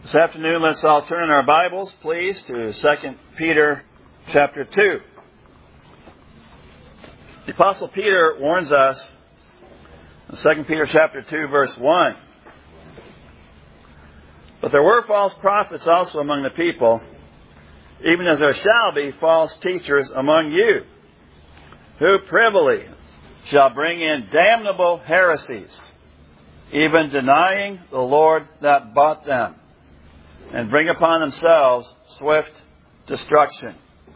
This afternoon, let's all turn in our Bibles, please, to 2 Peter chapter 2. The Apostle Peter warns us in 2 Peter chapter 2, verse 1. But there were false prophets also among the people, even as there shall be false teachers among you, who privily shall bring in damnable heresies, even denying the Lord that bought them, and bring upon themselves swift destruction.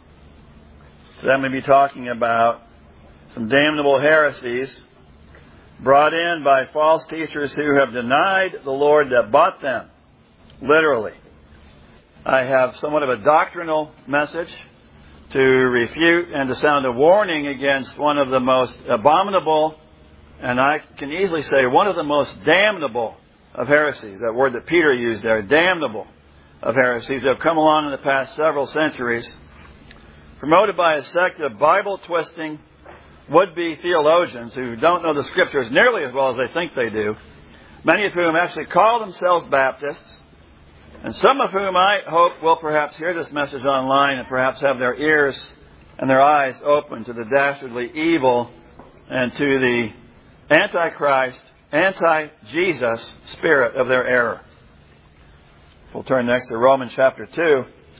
Today I'm going to be talking about some damnable heresies brought in by false teachers who have denied the Lord that bought them, literally. I have somewhat of a doctrinal message to refute and to sound a warning against one of the most abominable, and I can easily say one of the most damnable of heresies. That word that Peter used there, damnable of heresies, that have come along in the past several centuries, promoted by a sect of Bible-twisting would-be theologians who don't know the Scriptures nearly as well as they think they do, many of whom actually call themselves Baptists, and some of whom I hope will perhaps hear this message online and perhaps have their ears and their eyes open to the dastardly evil and to the Antichrist, anti-Jesus spirit of their error. We'll turn next to Romans chapter 2.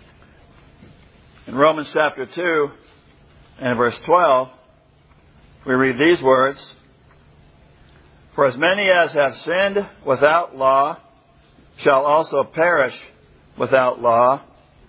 In Romans chapter 2 and verse 12, we read these words: For as many as have sinned without law shall also perish without law,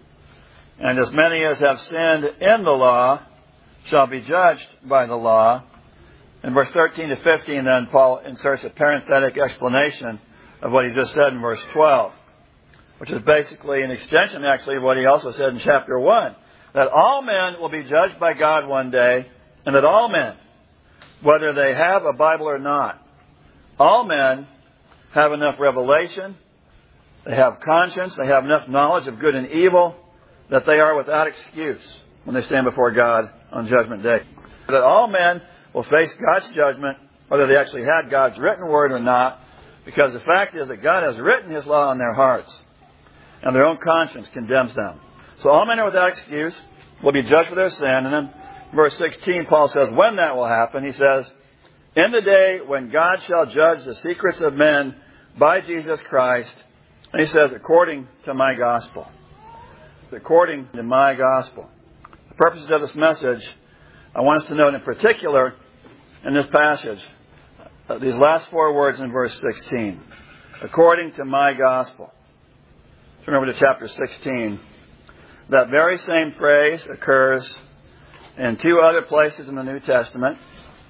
and as many as have sinned in the law shall be judged by the law. In verse 13 to 15, then, Paul inserts a parenthetic explanation of what he just said in verse 12, which is basically an extension, actually, of what he also said in chapter 1, that all men will be judged by God one day, and that all men, whether they have a Bible or not, all men have enough revelation, they have conscience, they have enough knowledge of good and evil, that they are without excuse when they stand before God on Judgment Day. That all men will face God's judgment, whether they actually had God's written word or not, because the fact is that God has written His law on their hearts, and their own conscience condemns them. So all men are without excuse, will be judged for their sin. And then verse 16, Paul says, when that will happen, he says, in the day when God shall judge the secrets of men by Jesus Christ, and he says, according to my gospel. According to my gospel. The purposes of this message, I want us to note in particular in this passage, these last four words in verse 16. According to my gospel. Turn over to chapter 16. That very same phrase occurs in two other places in the New Testament.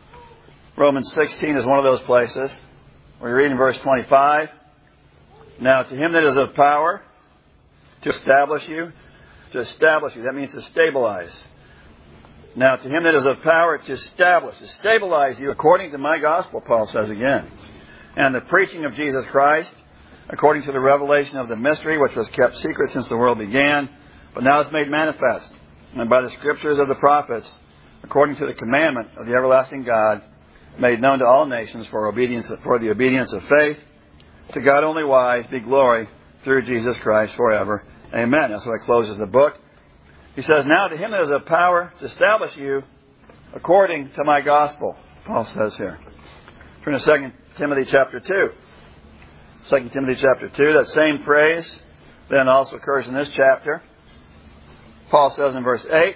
Romans 16 is one of those places. We read in verse 25. Now to him that is of power to establish you, that means to stabilize. Now to him that is of power to stabilize you according to my gospel, Paul says again. And the preaching of Jesus Christ, according to the revelation of the mystery, which was kept secret since the world began, but now is made manifest, and by the scriptures of the prophets, according to the commandment of the everlasting God, made known to all nations for the obedience of faith. To God only wise be glory through Jesus Christ forever. Amen. That's how he closes the book. He says, now to him that is of power to establish you according to my gospel, Paul says here. Turn to 2 Timothy chapter 2. 2 Timothy chapter 2, that same phrase then also occurs in this chapter. Paul says in verse 8,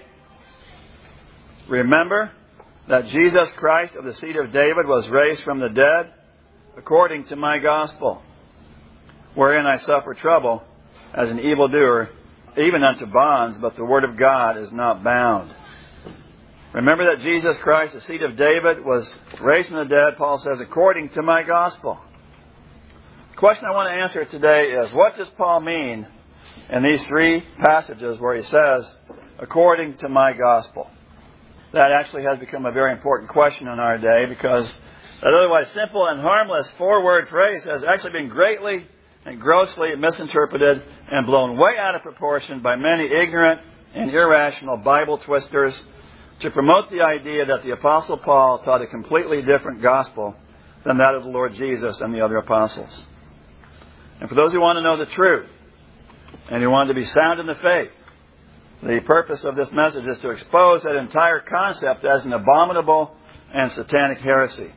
remember that Jesus Christ of the seed of David was raised from the dead according to my gospel, wherein I suffer trouble as an evildoer, even unto bonds, but the word of God is not bound. Remember that Jesus Christ, the seed of David, was raised from the dead, Paul says, according to my gospel. The question I want to answer today is, what does Paul mean in these three passages where he says, according to my gospel? That actually has become a very important question in our day, because that otherwise simple and harmless four-word phrase has actually been greatly and grossly misinterpreted and blown way out of proportion by many ignorant and irrational Bible twisters to promote the idea that the Apostle Paul taught a completely different gospel than that of the Lord Jesus and the other apostles. And for those who want to know the truth, and he wanted to be sound in the faith. The purpose of this message is to expose that entire concept as an abominable and satanic heresy.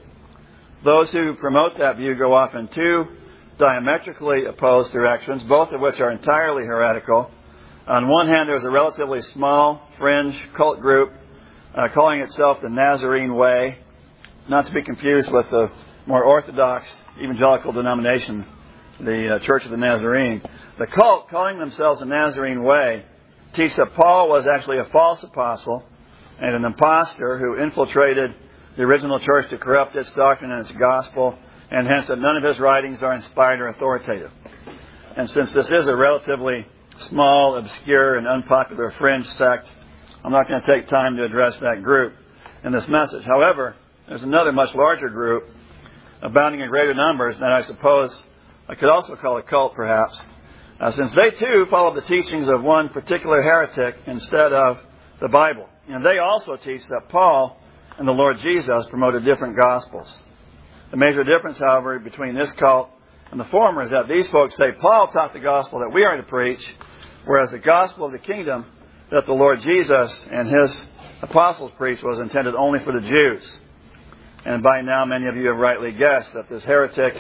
Those who promote that view go off in two diametrically opposed directions, both of which are entirely heretical. On one hand, there's a relatively small fringe cult group calling itself the Nazarene Way, not to be confused with the more orthodox evangelical denomination, the Church of the Nazarene. The cult, calling themselves the Nazarene Way, teach that Paul was actually a false apostle and an impostor who infiltrated the original church to corrupt its doctrine and its gospel, and hence that none of his writings are inspired or authoritative. And since this is a relatively small, obscure, and unpopular fringe sect, I'm not going to take time to address that group in this message. However, there's another much larger group, abounding in greater numbers, that I suppose I could also call a cult, perhaps, since they too follow the teachings of one particular heretic instead of the Bible. And they also teach that Paul and the Lord Jesus promoted different gospels. The major difference, however, between this cult and the former is that these folks say Paul taught the gospel that we are to preach, whereas the gospel of the kingdom that the Lord Jesus and his apostles preached was intended only for the Jews. And by now, many of you have rightly guessed that the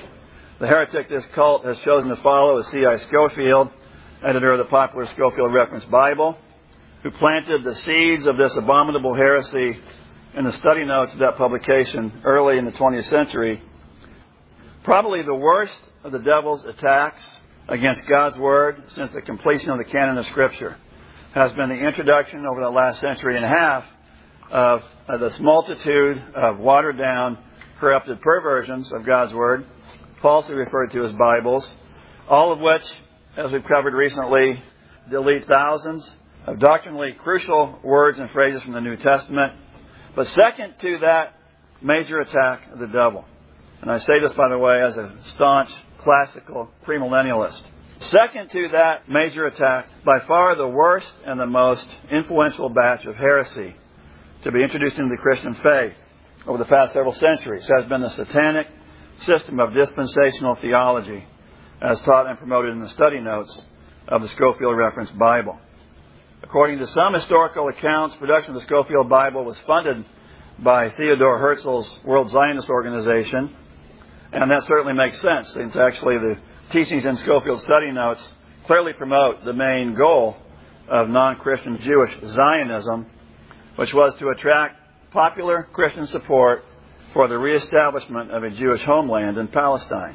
heretic this cult has chosen to follow is C.I. Scofield, editor of the popular Scofield Reference Bible, who planted the seeds of this abominable heresy in the study notes of that publication early in the 20th century. Probably the worst of the devil's attacks against God's Word since the completion of the canon of Scripture has been the introduction over the last century and a half of this multitude of watered-down, corrupted perversions of God's Word, falsely referred to as Bibles, all of which, as we've covered recently, delete thousands of doctrinally crucial words and phrases from the New Testament. But second to that major attack of the devil, and I say this, by the way, as a staunch classical premillennialist, second to that major attack, by far the worst and the most influential batch of heresy to be introduced into the Christian faith over the past several centuries has been the satanic system of dispensational theology, as taught and promoted in the study notes of the Scofield Reference Bible. According to some historical accounts, production of the Scofield Bible was funded by Theodore Herzl's World Zionist Organization, and that certainly makes sense, since actually the teachings in Scofield study notes clearly promote the main goal of non-Christian Jewish Zionism, which was to attract popular Christian support for the reestablishment of a Jewish homeland in Palestine.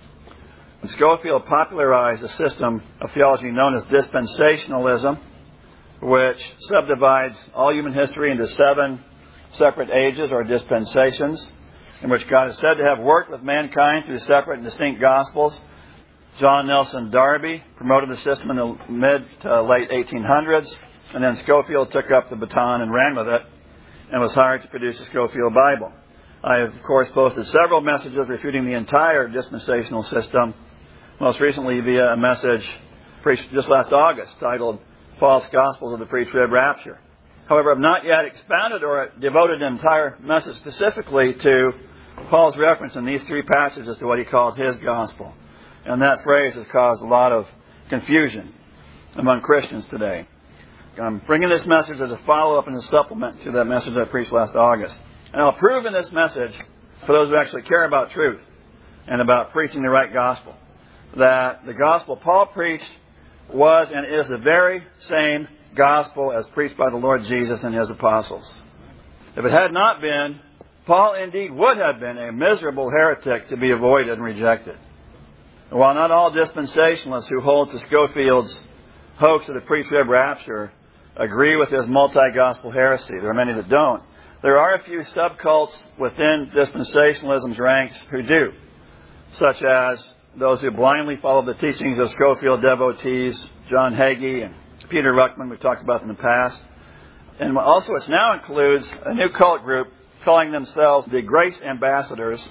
And Scofield popularized a system of theology known as dispensationalism, which subdivides all human history into 7 separate ages or dispensations, in which God is said to have worked with mankind through separate and distinct gospels. John Nelson Darby promoted the system in the mid to late 1800s, and then Scofield took up the baton and ran with it and was hired to produce the Scofield Bible. I have, of course, posted several messages refuting the entire dispensational system, most recently via a message preached just last August titled False Gospels of the Pre-Trib Rapture. However, I've not yet expounded or devoted an entire message specifically to Paul's reference in these 3 passages to what he called his gospel. And that phrase has caused a lot of confusion among Christians today. I'm bringing this message as a follow-up and a supplement to that message I preached last August. And I'll prove in this message, for those who actually care about truth and about preaching the right gospel, that the gospel Paul preached was and is the very same gospel as preached by the Lord Jesus and his apostles. If it had not been, Paul indeed would have been a miserable heretic to be avoided and rejected. And while not all dispensationalists who hold to Scofield's hoax of the pre-trib rapture agree with his multi-gospel heresy, there are many that don't, there are a few subcults within dispensationalism's ranks who do, such as those who blindly follow the teachings of Scofield devotees, John Hagee and Peter Ruckman, we've talked about in the past. And also it now includes a new cult group calling themselves the Grace Ambassadors,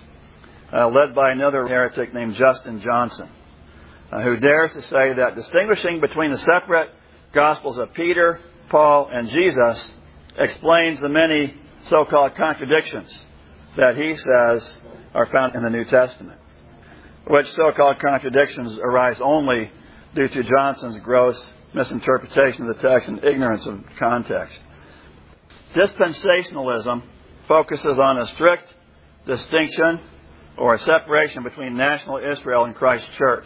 led by another heretic named Justin Johnson, who dares to say that distinguishing between the separate Gospels of Peter, Paul, and Jesus explains the many so-called contradictions that he says are found in the New Testament, which so-called contradictions arise only due to Johnson's gross misinterpretation of the text and ignorance of context. Dispensationalism focuses on a strict distinction or a separation between national Israel and Christ's church.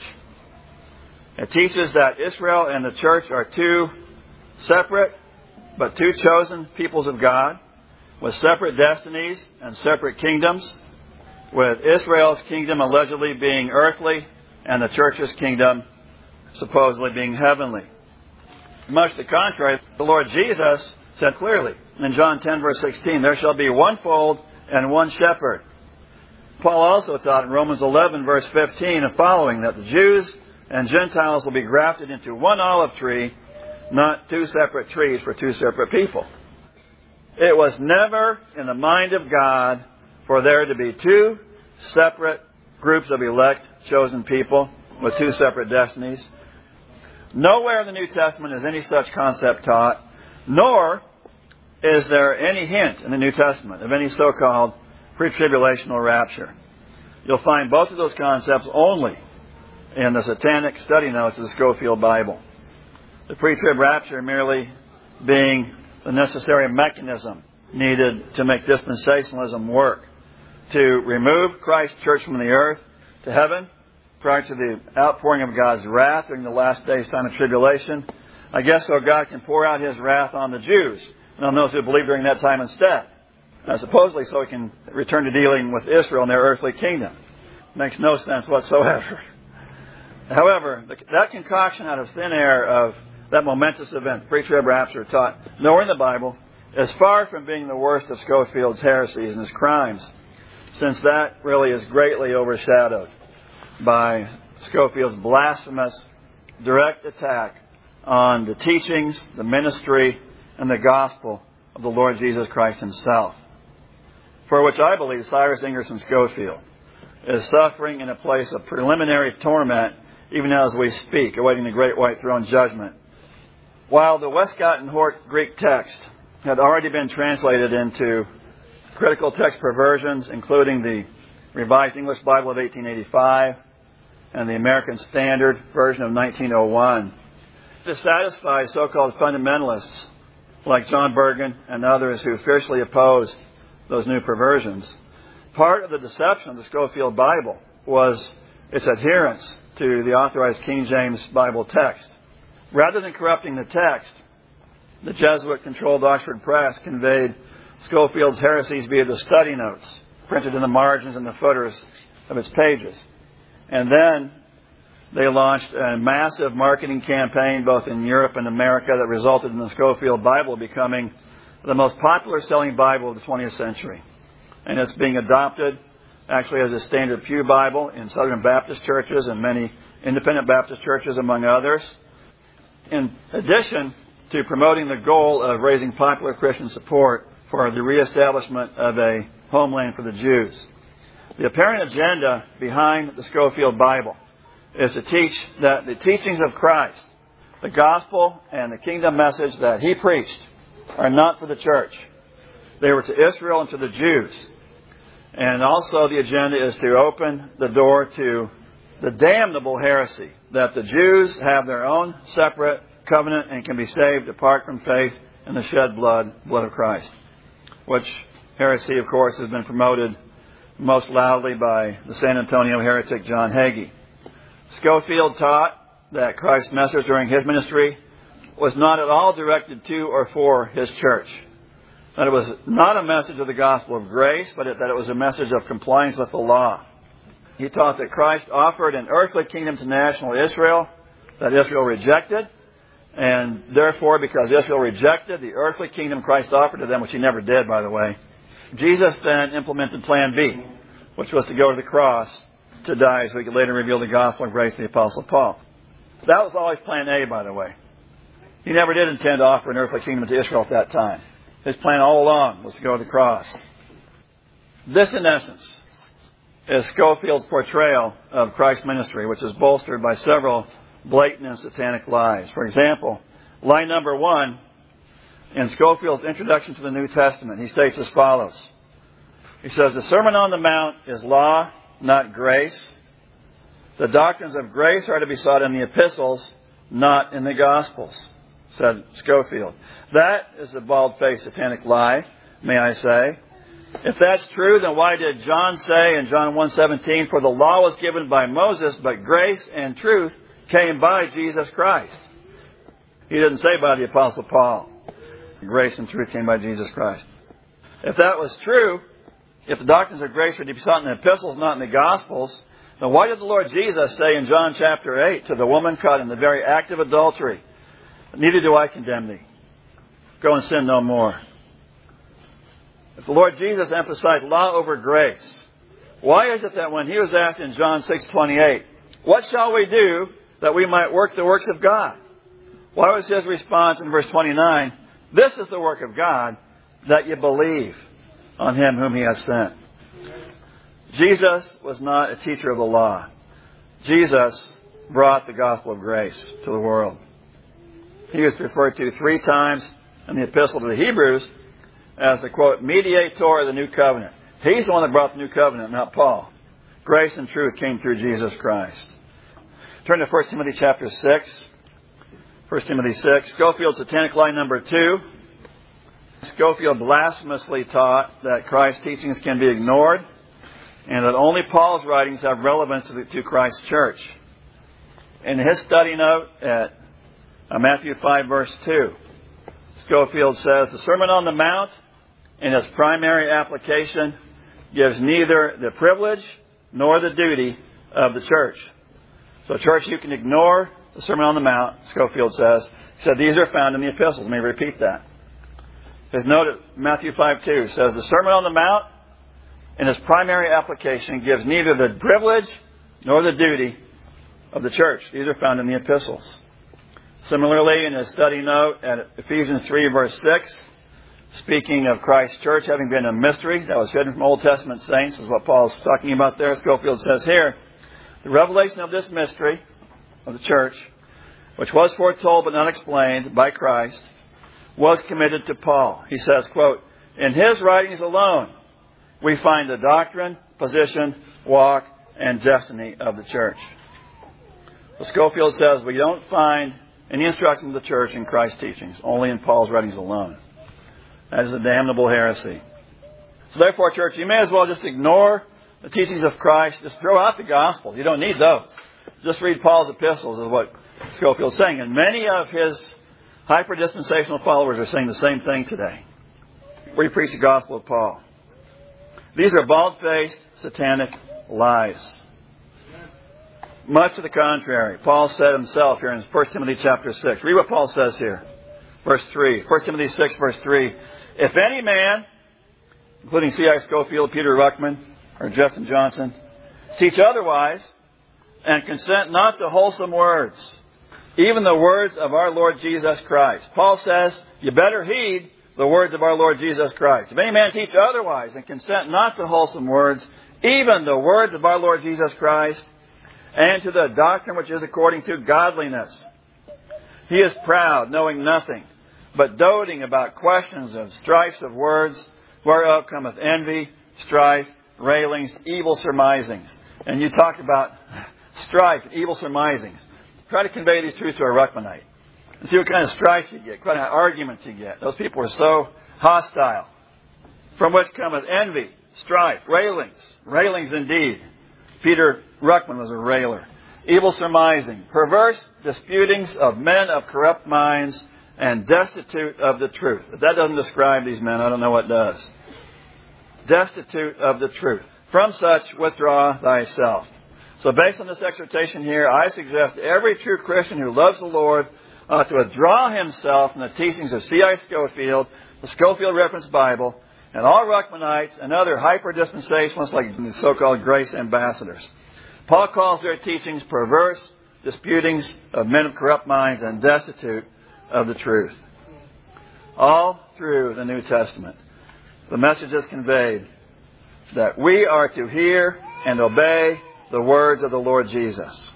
It teaches that Israel and the church are two separate but two chosen peoples of God with separate destinies and separate kingdoms, with Israel's kingdom allegedly being earthly and the church's kingdom supposedly being heavenly. Much to the contrary, the Lord Jesus said clearly in John 10, verse 16, there shall be one fold and one shepherd. Paul also taught in Romans 11, verse 15 and following, that the Jews and Gentiles will be grafted into one olive tree, not two separate trees for two separate people. It was never in the mind of God for there to be two separate groups of elect, chosen people with two separate destinies. Nowhere in the New Testament is any such concept taught, nor is there any hint in the New Testament of any so-called pre-tribulational rapture. You'll find both of those concepts only in the Satanic Study Notes of the Scofield Bible. The pre-trib rapture merely being the necessary mechanism needed to make dispensationalism work, to remove Christ's church from the earth to heaven prior to the outpouring of God's wrath during the last days' time of tribulation. I guess so God can pour out His wrath on the Jews and on those who believe during that time instead. Supposedly so He can return to dealing with Israel and their earthly kingdom. Makes no sense whatsoever. However, that concoction out of thin air of that momentous event, pre-trib rapture, taught nowhere in the Bible, is far from being the worst of Scofield's heresies and his crimes, since that really is greatly overshadowed by Scofield's blasphemous direct attack on the teachings, the ministry, and the gospel of the Lord Jesus Christ Himself, for which I believe Cyrus Ingerson Scofield is suffering in a place of preliminary torment even as we speak, awaiting the great white throne judgment. While the Westcott and Hort Greek text had already been translated into critical text perversions, including the Revised English Bible of 1885 and the American Standard Version of 1901, to satisfy so-called fundamentalists like John Bergen and others who fiercely oppose those new perversions. Part of the deception of the Scofield Bible was its adherence to the authorized King James Bible text. Rather than corrupting the text, the Jesuit-controlled Oxford Press conveyed Scofield's heresies via the study notes printed in the margins and the footers of its pages. And then they launched a massive marketing campaign both in Europe and America that resulted in the Scofield Bible becoming the most popular selling Bible of the 20th century. And it's being adopted actually as a standard pew Bible in Southern Baptist churches and many independent Baptist churches, among others. In addition to promoting the goal of raising popular Christian support for the reestablishment of a homeland for the Jews. The apparent agenda behind the Scofield Bible is to teach that the teachings of Christ, the gospel and the kingdom message that He preached, are not for the church. They were to Israel and to the Jews. And also the agenda is to open the door to the damnable heresy that the Jews have their own separate covenant and can be saved apart from faith in the shed blood of Christ, which heresy, of course, has been promoted most loudly by the San Antonio heretic John Hagee. Scofield taught that Christ's message during His ministry was not at all directed to or for His church. That it was not a message of the gospel of grace, but that it was a message of compliance with the law. He taught that Christ offered an earthly kingdom to national Israel that Israel rejected, and therefore, because Israel rejected the earthly kingdom Christ offered to them, which He never did, by the way, Jesus then implemented Plan B, which was to go to the cross to die so He could later reveal the gospel of grace to the Apostle Paul. That was always Plan A, by the way. He never did intend to offer an earthly kingdom to Israel at that time. His plan all along was to go to the cross. This, in essence, is Scofield's portrayal of Christ's ministry, which is bolstered by several blatant and satanic lies. For example, lie number 1 in Scofield's introduction to the New Testament, he states as follows. He says, the Sermon on the Mount is law, not grace. The doctrines of grace are to be sought in the epistles, not in the Gospels, said Scofield. That is a bald-faced satanic lie, may I say. If that's true, then why did John say in John 1:17, for the law was given by Moses, but grace and truth came by Jesus Christ? He didn't say by the Apostle Paul. Grace and truth came by Jesus Christ. If that was true, if the doctrines of grace were to be sought in the epistles, not in the Gospels, then why did the Lord Jesus say in John chapter 8 to the woman caught in the very act of adultery, neither do I condemn thee. Go and sin no more. If the Lord Jesus emphasized law over grace, why is it that when he was asked in John 6:28, what shall we do that we might work the works of God? Why was his response in verse 29, this is the work of God, that you believe on him whom he has sent? Jesus was not a teacher of the law. Jesus brought the gospel of grace to the world. He was referred to 3 times in the epistle to the Hebrews as the, quote, mediator of the new covenant. He's the one that brought the new covenant, not Paul. Grace and truth came through Jesus Christ. Turn to 1 Timothy chapter 6. 1 Timothy 6. Scofield's satanic lie number 2. Scofield blasphemously taught that Christ's teachings can be ignored and that only Paul's writings have relevance to Christ's church. In his study note at Matthew 5 verse 2, Scofield says, the Sermon on the Mount in its primary application gives neither the privilege nor the duty of the church. So church, you can ignore the Sermon on the Mount, Scofield says. He said these are found in the epistles. Let me repeat that. His note at Matthew 5:2 says the Sermon on the Mount in its primary application gives neither the privilege nor the duty of the church. These are found in the epistles. Similarly, in his study note at Ephesians 3 verse 6, speaking of Christ's church having been a mystery that was hidden from Old Testament saints, is what Paul's talking about there. Scofield says here, the revelation of this mystery of the church, which was foretold but not explained by Christ, was committed to Paul. He says, quote, in his writings alone, we find the doctrine, position, walk, and destiny of the church. So Scofield says we don't find any instruction of the church in Christ's teachings, only in Paul's writings alone. That is a damnable heresy. So therefore, church, you may as well just ignore the teachings of Christ. Just throw out the Gospels. You don't need those. Just read Paul's epistles is what Scofield's saying. And many of his hyper-dispensational followers are saying the same thing today. We preach the gospel of Paul. These are bald-faced, satanic lies. Much to the contrary. Paul said himself here in 1 Timothy chapter 6. Read what Paul says here. Verse 3. 1 Timothy 6, verse 3. If any man, including C.I. Scofield, Peter Ruckman, or Justin Johnson, teach otherwise, and consent not to wholesome words, even the words of our Lord Jesus Christ. Paul says, you better heed the words of our Lord Jesus Christ. If any man teach otherwise, and consent not to wholesome words, even the words of our Lord Jesus Christ, and to the doctrine which is according to godliness. He is proud, knowing nothing, but doting about questions of strifes of words, whereof cometh envy, strife, railings, evil surmisings. And you talk about strife, evil surmisings. Try to convey these truths to a Ruckmanite and see what kind of strife you get, what kind of arguments you get. Those people are so hostile. From which cometh envy, strife, railings indeed. Peter Ruckman was a railer. Evil surmising, perverse disputings of men of corrupt minds, and destitute of the truth. If that doesn't describe these men, I don't know what does. Destitute of the truth. From such withdraw thyself. So based on this exhortation here, I suggest every true Christian who loves the Lord to withdraw himself from the teachings of C.I. Scofield, the Scofield Reference Bible, and all Ruckmanites and other hyper-dispensationalists like the so-called grace ambassadors. Paul calls their teachings perverse disputings of men of corrupt minds and destitute of the truth. All through the New Testament, the message is conveyed that we are to hear and obey the words of the Lord Jesus.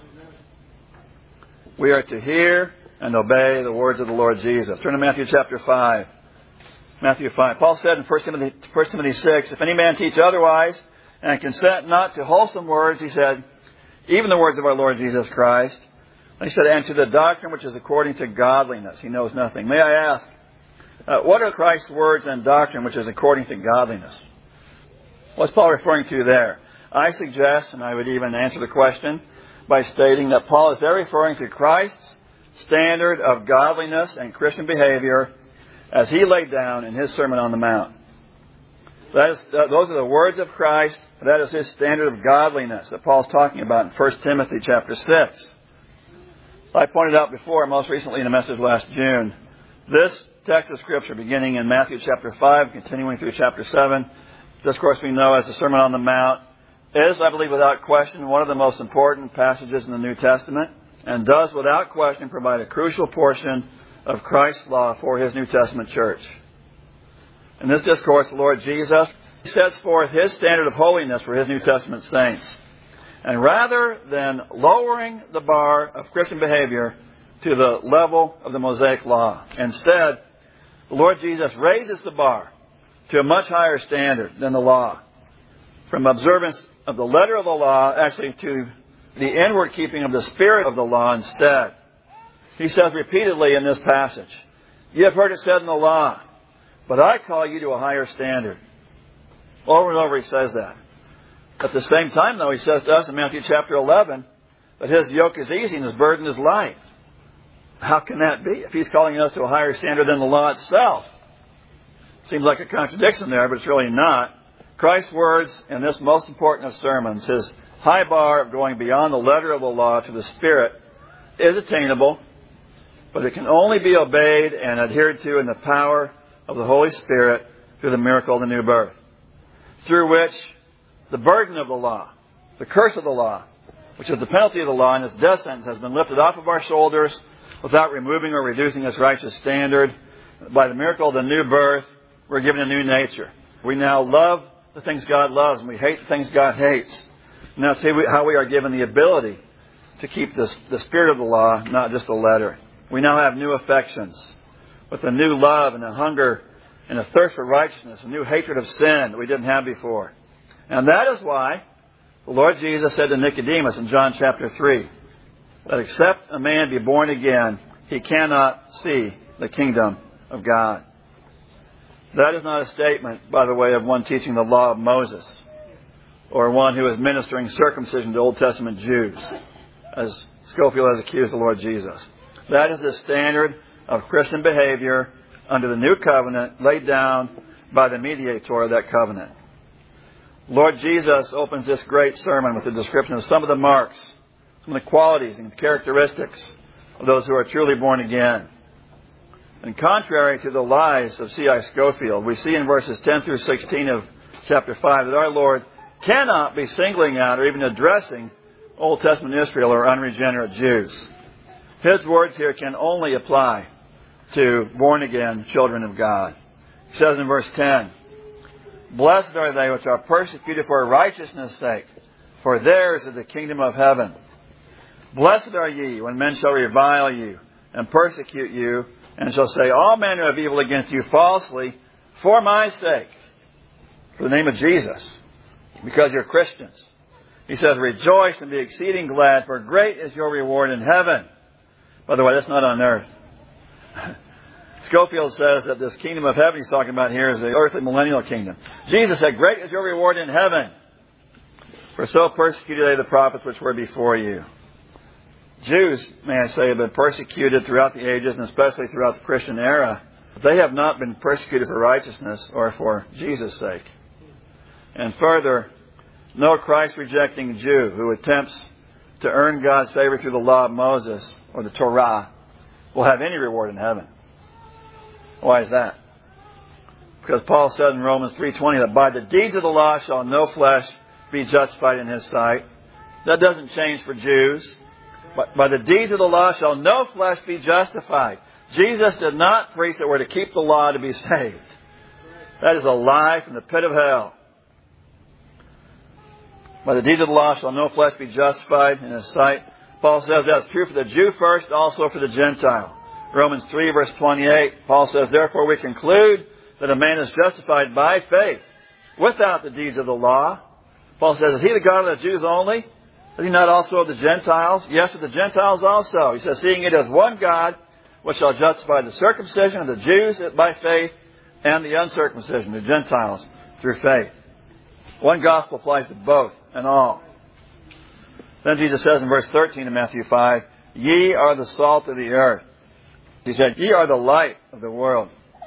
We are to hear and obey the words of the Lord Jesus. Turn to Matthew chapter 5. Matthew 5. Paul said in 1 Timothy 6, if any man teach otherwise and consent not to wholesome words, he said, even the words of our Lord Jesus Christ. And he said, and to the doctrine which is according to godliness. He knows nothing. May I ask, what are Christ's words and doctrine which is according to godliness? What's Paul referring to there? I suggest, and I would even answer the question by stating that Paul is there referring to Christ's standard of godliness and Christian behavior as he laid down in his Sermon on the Mount. Those are the words of Christ. That is his standard of godliness that Paul's talking about in 1 Timothy chapter 6. I pointed out before, most recently in a message last June, this text of Scripture beginning in Matthew chapter 5, continuing through chapter 7, this, of course, we know as the Sermon on the Mount, is, I believe, without question, one of the most important passages in the New Testament, and does, without question, provide a crucial portion of Christ's law for His New Testament church. In this discourse, the Lord Jesus sets forth His standard of holiness for His New Testament saints. And rather than lowering the bar of Christian behavior to the level of the Mosaic Law, instead, the Lord Jesus raises the bar to a much higher standard than the law. From observance of the letter of the law, actually to the inward keeping of the spirit of the law instead. He says repeatedly in this passage, "You have heard it said in the law, but I call you to a higher standard." Over and over he says that. At the same time, though, he says to us in Matthew chapter 11 that His yoke is easy and His burden is light. How can that be if He's calling us to a higher standard than the law itself? Seems like a contradiction there, but it's really not. Christ's words in this most important of sermons, His high bar of going beyond the letter of the law to the Spirit, is attainable, but it can only be obeyed and adhered to in the power of the Holy Spirit through the miracle of the new birth, through which the burden of the law, the curse of the law, which is the penalty of the law and its death sentence, has been lifted off of our shoulders without removing or reducing its righteous standard. By the miracle of the new birth, we're given a new nature. We now love the things God loves and we hate the things God hates. And that's how we are given the ability to keep the spirit of the law, not just the letter. We now have new affections with a new love and a hunger and a thirst for righteousness, a new hatred of sin that we didn't have before. And that is why the Lord Jesus said to Nicodemus in John chapter 3, that except a man be born again, he cannot see the kingdom of God. That is not a statement, by the way, of one teaching the law of Moses or one who is ministering circumcision to Old Testament Jews, as Scofield has accused the Lord Jesus. That is the standard of Christian behavior under the new covenant laid down by the mediator of that covenant. Lord Jesus opens this great sermon with a description of some of the marks, some of the qualities and characteristics of those who are truly born again. And contrary to the lies of C.I. Scofield, we see in verses 10 through 16 of chapter 5 that our Lord cannot be singling out or even addressing Old Testament Israel or unregenerate Jews. His words here can only apply to born-again children of God. He says in verse 10, "Blessed are they which are persecuted for righteousness' sake, for theirs is the kingdom of heaven. Blessed are ye when men shall revile you and persecute you, and shall say all manner of evil against you falsely for my sake," for the name of Jesus, because you're Christians. He says, "Rejoice and be exceeding glad, for great is your reward in heaven." By the way, that's not on earth. Scofield says that this kingdom of heaven he's talking about here is the earthly millennial kingdom. Jesus said, "Great is your reward in heaven. For so persecuted they the prophets which were before you." Jews, may I say, have been persecuted throughout the ages and especially throughout the Christian era. But they have not been persecuted for righteousness or for Jesus' sake. And further, no Christ-rejecting Jew who attempts to earn God's favor through the law of Moses or the Torah will have any reward in heaven. Why is that? Because Paul said in Romans 3:20 that by the deeds of the law shall no flesh be justified in his sight. That doesn't change for Jews. But by the deeds of the law shall no flesh be justified. Jesus did not preach that we're to keep the law to be saved. That is a lie from the pit of hell. By the deeds of the law shall no flesh be justified in his sight. Paul says that's true for the Jew first, also for the Gentile. Romans 3 verse 28, Paul says, "Therefore we conclude that a man is justified by faith without the deeds of the law." Paul says, "Is he the God of the Jews only? Is he not also of the Gentiles? Yes, of the Gentiles also. He says, seeing it as one God, which shall justify the circumcision of the Jews by faith, and the uncircumcision, the Gentiles, through faith. One gospel applies to both and all. Then Jesus says in verse 13 of Matthew 5, ye are the salt of the earth. He said, ye are the light of the world.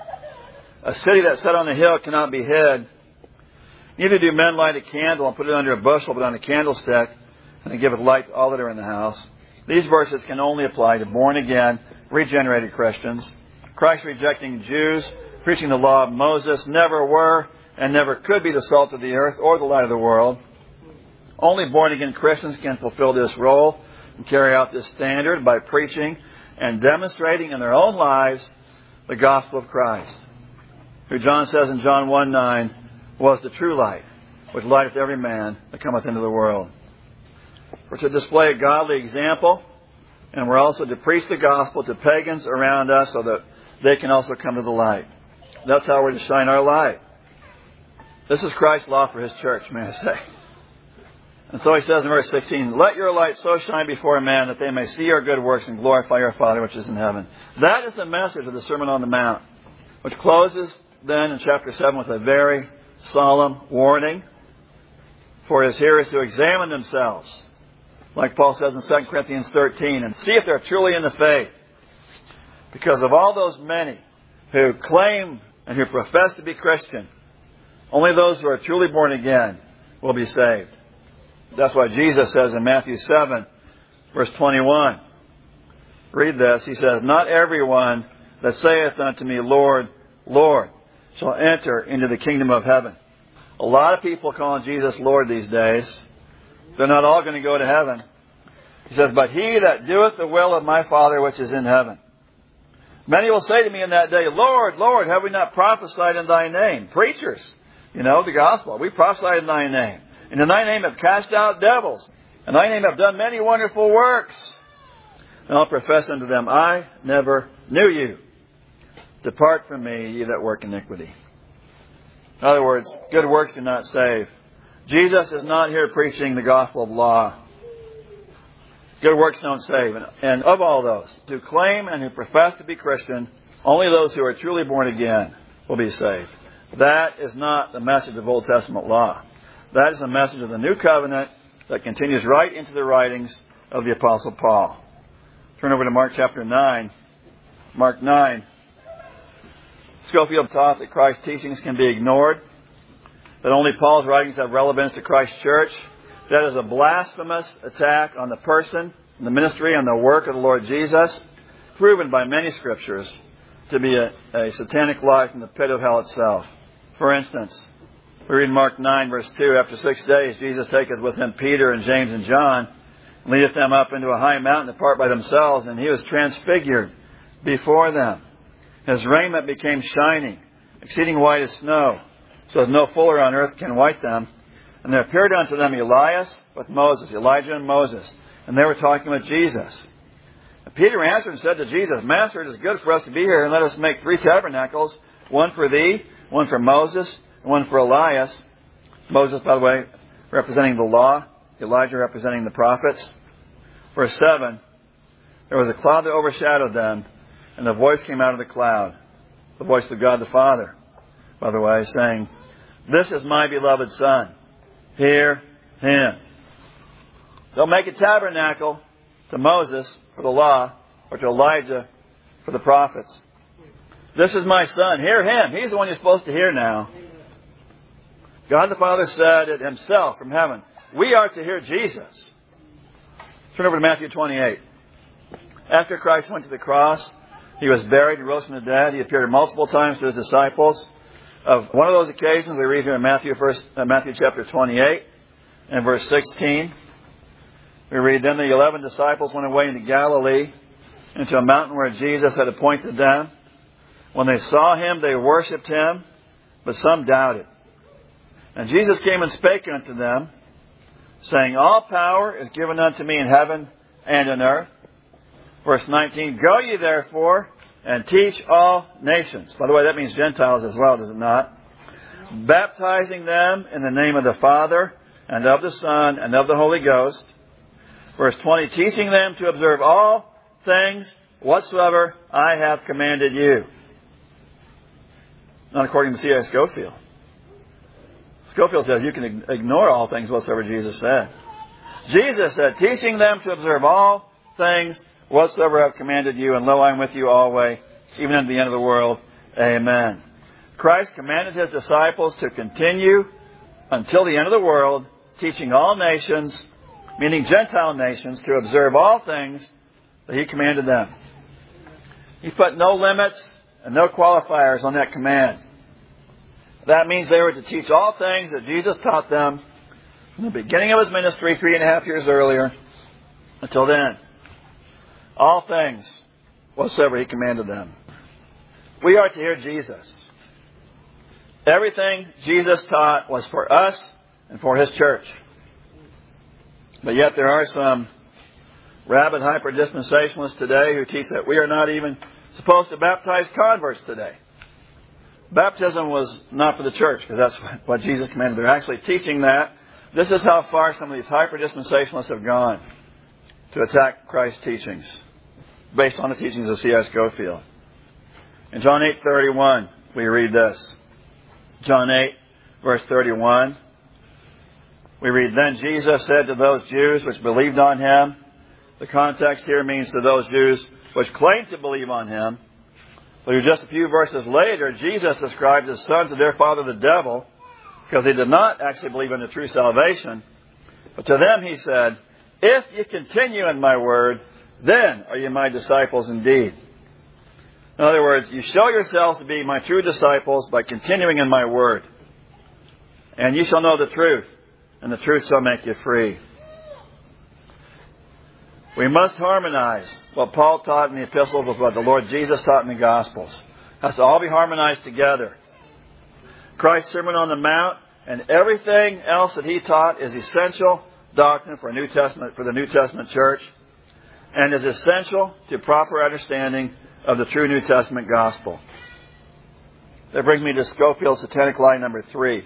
A city that's set on a hill cannot be hid. Neither do men light a candle and put it under a bushel, but on a candlestick, and it giveth light to all that are in the house. These verses can only apply to born-again, regenerated Christians. Christ-rejecting Jews, preaching the law of Moses, never were and never could be the salt of the earth or the light of the world. Only born-again Christians can fulfill this role and carry out this standard by preaching and demonstrating in their own lives the gospel of Christ, who John says in John 1:9 was the true light, which lighteth every man that cometh into the world. We're to display a godly example, and we're also to preach the gospel to pagans around us so that they can also come to the light. That's how we're to shine our light. This is Christ's law for His church, may I say. And so He says in verse 16, let your light so shine before men that they may see your good works and glorify your Father which is in heaven. That is the message of the Sermon on the Mount, which closes then in chapter 7 with a very solemn warning for His hearers to examine themselves, like Paul says in 2 Corinthians 13, and see if they're truly in the faith. Because of all those many who claim and who profess to be Christian, only those who are truly born again will be saved. That's why Jesus says in Matthew 7, verse 21, read this, He says, not everyone that saith unto me, Lord, Lord, shall enter into the kingdom of heaven. A lot of people calling Jesus Lord these days. They're not all going to go to heaven. He says, but he that doeth the will of my Father which is in heaven. Many will say to me in that day, Lord, Lord, have we not prophesied in thy name? Preachers, the gospel. We prophesied in thy name. And in thy name have cast out devils. In thy name have done many wonderful works. And I'll profess unto them, I never knew you. Depart from me, ye that work iniquity. In other words, good works do not save. Jesus is not here preaching the gospel of law. Good works don't save. And of all those who claim and who profess to be Christian, only those who are truly born again will be saved. That is not the message of Old Testament law. That is the message of the New Covenant that continues right into the writings of the Apostle Paul. Turn over to Mark chapter 9. Mark 9. Scofield taught that Christ's teachings can be ignored, that only Paul's writings have relevance to Christ's church. That is a blasphemous attack on the person, the ministry, and the work of the Lord Jesus, proven by many scriptures to be a satanic lie from the pit of hell itself. For instance, we read in Mark 9, verse 2, after 6 days, Jesus taketh with him Peter and James and John, and leadeth them up into a high mountain apart by themselves, and he was transfigured before them. His raiment became shining, exceeding white as snow, so as no fuller on earth can white them. And there appeared unto them Elias with Moses, Elijah and Moses, and they were talking with Jesus. And Peter answered and said to Jesus, Master, it is good for us to be here, and let us make 3 tabernacles, one for thee, one for Moses, and one for Elias. Moses, by the way, representing the law, Elijah representing the prophets. Verse 7, there was a cloud that overshadowed them, and a voice came out of the cloud, the voice of God the Father, by the way, saying, This is my beloved Son. Hear him. They'll make a tabernacle to Moses for the law, or to Elijah for the prophets. This is my Son. Hear him. He's the one you're supposed to hear now. God the Father said it himself from heaven. We are to hear Jesus. Turn over to Matthew 28. After Christ went to the cross, he was buried and rose from the dead. He appeared multiple times to his disciples. Of one of those occasions, we read here in Matthew chapter 28 and verse 16. We read, Then the 11 disciples went away into Galilee, into a mountain where Jesus had appointed them. When they saw him, they worshipped him, but some doubted. And Jesus came and spake unto them, saying, All power is given unto me in heaven and in earth. Verse 19, Go ye therefore and teach all nations. By the way, that means Gentiles as well, does it not? Baptizing them in the name of the Father and of the Son and of the Holy Ghost, Verse 20, teaching them to observe all things whatsoever I have commanded you. Not according to C.I. Scofield. Scofield says you can ignore all things whatsoever Jesus said. Jesus said, teaching them to observe all things whatsoever I have commanded you, and lo, I am with you always, even unto the end of the world. Amen. Christ commanded His disciples to continue until the end of the world, teaching all nations, meaning Gentile nations, to observe all things that He commanded them. He put no limits and no qualifiers on that command. That means they were to teach all things that Jesus taught them from the beginning of His ministry 3.5 years earlier until then. All things whatsoever He commanded them. We are to hear Jesus. Everything Jesus taught was for us and for His church. But yet there are some rabid hyper-dispensationalists today who teach that we are not even supposed to baptize converts today. Baptism was not for the church, because that's what Jesus commanded. They're actually teaching that. This is how far some of these hyper-dispensationalists have gone to attack Christ's teachings, based on the teachings of C.S. Scofield. In John 8:31, we read this. John 8, verse 31. We read, then Jesus said to those Jews which believed on Him. The context here means to those Jews which claimed to believe on Him. But just a few verses later, Jesus describes the sons of their father the devil, because they did not actually believe in the true salvation. But to them He said, if you continue in my word, then are you my disciples indeed. In other words, you show yourselves to be my true disciples by continuing in my word. And you shall know the truth, and the truth shall make you free. We must harmonize what Paul taught in the epistles with what the Lord Jesus taught in the Gospels. It has to all be harmonized together. Christ's Sermon on the Mount and everything else that He taught is essential doctrine for the New Testament church, and is essential to proper understanding of the true New Testament gospel. That brings me to Scofield's satanic lie number 3,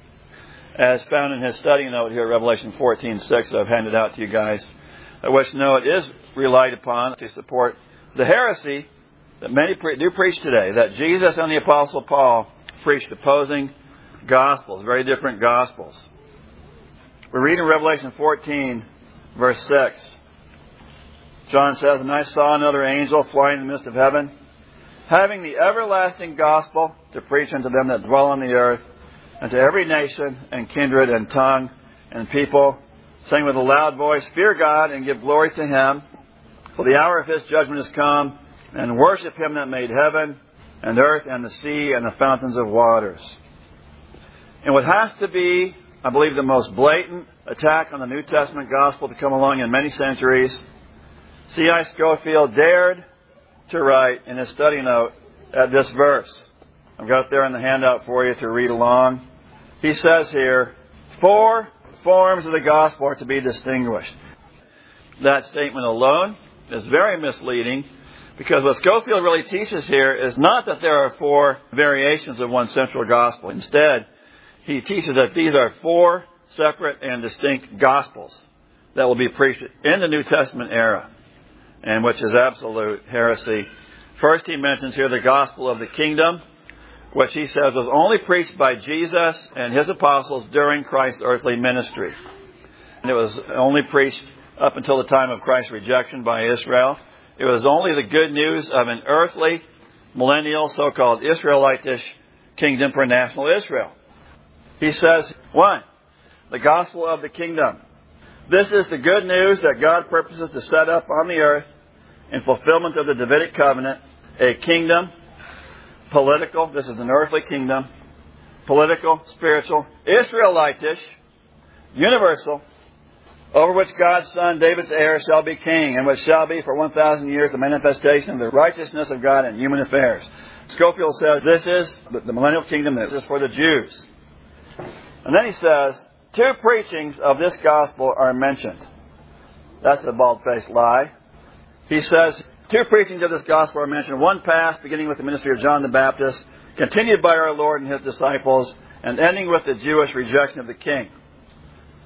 as found in his study note here at Revelation 14:6 that I've handed out to you guys, which note is relied upon to support the heresy that many do preach today, that Jesus and the Apostle Paul preached opposing gospels, very different gospels. We read in Revelation 14, verse 6. John says, and I saw another angel flying in the midst of heaven, having the everlasting gospel to preach unto them that dwell on the earth, and to every nation and kindred and tongue and people, saying with a loud voice, fear God and give glory to Him, for the hour of His judgment is come, and worship Him that made heaven and earth and the sea and the fountains of waters. And what has to be, I believe, the most blatant attack on the New Testament gospel to come along in many centuries, C.I. Scofield dared to write in his study note at this verse. I've got it there in the handout for you to read along. He says here, 4 forms of the gospel are to be distinguished. That statement alone is very misleading, because what Scofield really teaches here is not that there are 4 variations of one central gospel. Instead, he teaches that these are 4 separate and distinct gospels that will be preached in the New Testament era, and which is absolute heresy. First, he mentions here the gospel of the kingdom, which he says was only preached by Jesus and His apostles during Christ's earthly ministry. And it was only preached up until the time of Christ's rejection by Israel. It was only the good news of an earthly, millennial, so-called Israelitish kingdom for national Israel. He says, 1, the gospel of the kingdom. This is the good news that God purposes to set up on the earth in fulfillment of the Davidic covenant, a kingdom, political, this is an earthly kingdom, political, spiritual, Israelitish, universal, over which God's Son, David's heir, shall be king, and which shall be for 1,000 years the manifestation of the righteousness of God in human affairs. Scofield says this is the millennial kingdom, this is for the Jews. And then he says, 2 preachings of this gospel are mentioned. That's a bald-faced lie. He says, 2 preachings of this gospel are mentioned. One past, beginning with the ministry of John the Baptist, continued by our Lord and His disciples, and ending with the Jewish rejection of the king.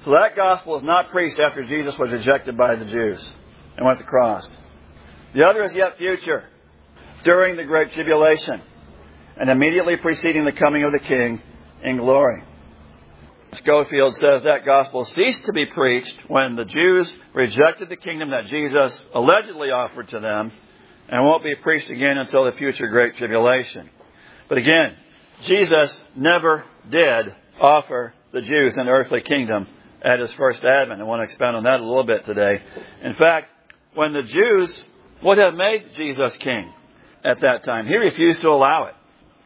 So that gospel was not preached after Jesus was rejected by the Jews and went to the cross. The other is yet future, during the Great Tribulation, and immediately preceding the coming of the King in glory. Scofield says that gospel ceased to be preached when the Jews rejected the kingdom that Jesus allegedly offered to them, and won't be preached again until the future Great Tribulation. But again, Jesus never did offer the Jews an earthly kingdom at His first advent. I want to expound on that a little bit today. In fact, when the Jews would have made Jesus king at that time, He refused to allow it.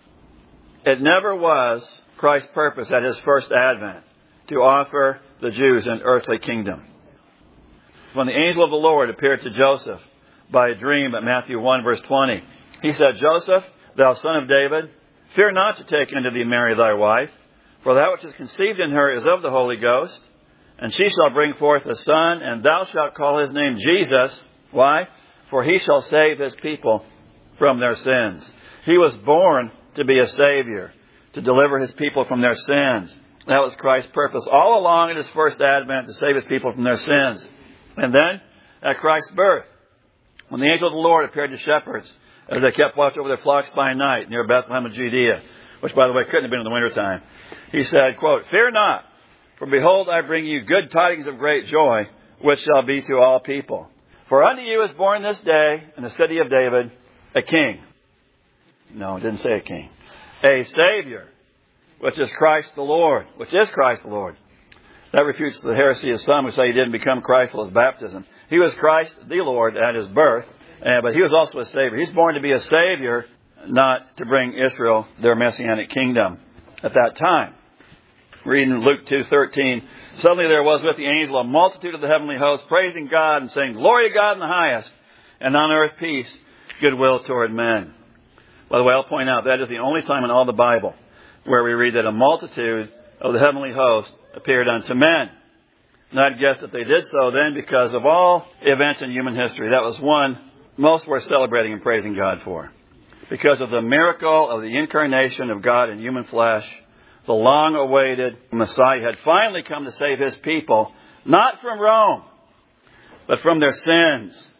It never was Christ's purpose at His first advent to offer the Jews an earthly kingdom. When the angel of the Lord appeared to Joseph by a dream at Matthew 1 verse 20, He said, Joseph, thou son of David, fear not to take unto thee Mary thy wife, for that which is conceived in her is of the Holy Ghost, and she shall bring forth a son, and thou shalt call his name Jesus. Why? For he shall save his people from their sins. He was born to be a Savior, to deliver His people from their sins. That was Christ's purpose all along in His first advent, to save His people from their sins. And then, at Christ's birth, when the angel of the Lord appeared to shepherds as they kept watch over their flocks by night near Bethlehem of Judea, which, by the way, couldn't have been in the wintertime, He said, quote, fear not, for behold, I bring you good tidings of great joy, which shall be to all people. For unto you is born this day in the city of David a king. No, it didn't say a king. A Savior, which is Christ the Lord. Which is Christ the Lord. That refutes the heresy of some who say He didn't become Christ till His baptism. He was Christ the Lord at His birth, but He was also a Savior. He's born to be a Savior, not to bring Israel their messianic kingdom at that time. Reading Luke 2:13, suddenly there was with the angel a multitude of the heavenly host, praising God and saying, Glory to God in the highest, and on earth peace, goodwill toward men. By the way, I'll point out that is the only time in all the Bible where we read that a multitude of the heavenly host appeared unto men. And I'd guess that they did so then because of all events in human history. That was one most worth celebrating and praising God for. Because of the miracle of the incarnation of God in human flesh, the long-awaited Messiah had finally come to save His people, not from Rome, but from their sins.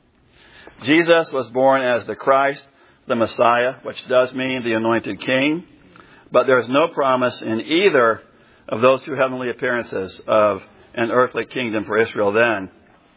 Jesus was born as the Christ, the Messiah, which does mean the anointed king, but there is no promise in either of those two heavenly appearances of an earthly kingdom for Israel then.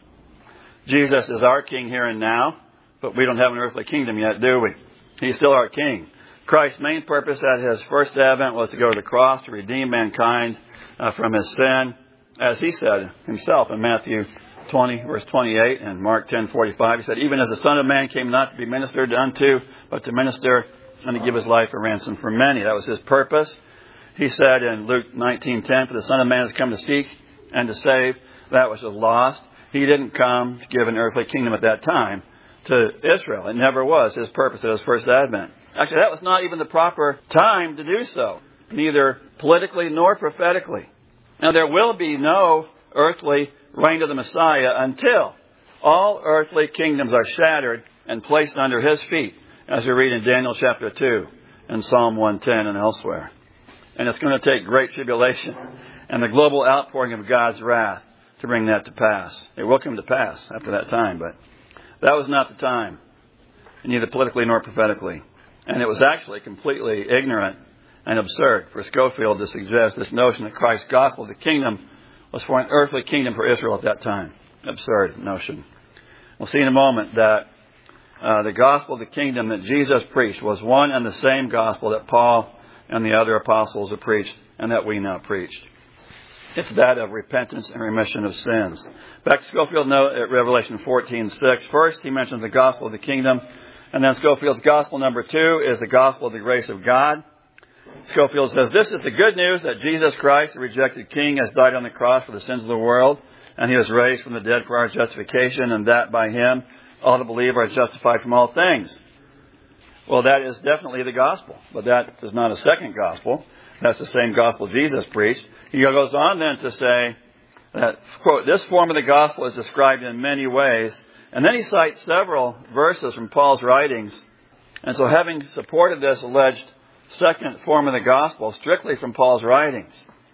Jesus is our king here and now, but we don't have an earthly kingdom yet, do we? He's still our king. Christ's main purpose at His first advent was to go to the cross to redeem mankind from his sin, as He said Himself in Matthew 20, verse 28, and Mark 10:45. He said, even as the Son of Man came not to be ministered unto, but to minister and to give His life a ransom for many. That was His purpose. He said in Luke 19:10, for the Son of Man has come to seek and to save that which is lost. He didn't come to give an earthly kingdom at that time to Israel. It never was His purpose at His first advent. Actually, that was not even the proper time to do so, neither politically nor prophetically. Now, there will be no earthly reign of the Messiah until all earthly kingdoms are shattered and placed under His feet, as we read in Daniel chapter 2 and Psalm 110 and elsewhere. And it's going to take great tribulation and the global outpouring of God's wrath to bring that to pass. It will come to pass after that time, but that was not the time, neither politically nor prophetically. And it was actually completely ignorant and absurd for Scofield to suggest this notion that Christ's gospel of the kingdom was for an earthly kingdom for Israel at that time. Absurd notion. We'll see in a moment that the gospel of the kingdom that Jesus preached was one and the same gospel that Paul and the other apostles have preached and that we now preached. It's that of repentance and remission of sins. Back to Scofield's note at Revelation 14:6. First, he mentions the gospel of the kingdom. And then Scofield's gospel number 2 is the gospel of the grace of God. Scofield says, this is the good news that Jesus Christ, the rejected king, has died on the cross for the sins of the world, and He was raised from the dead for our justification, and that by Him all that believe are justified from all things. Well, that is definitely the gospel, but that is not a second gospel. That's the same gospel Jesus preached. He goes on then to say that, quote, this form of the gospel is described in many ways. And then he cites several verses from Paul's writings. And so having supported this alleged second form of the gospel strictly from Paul's writings,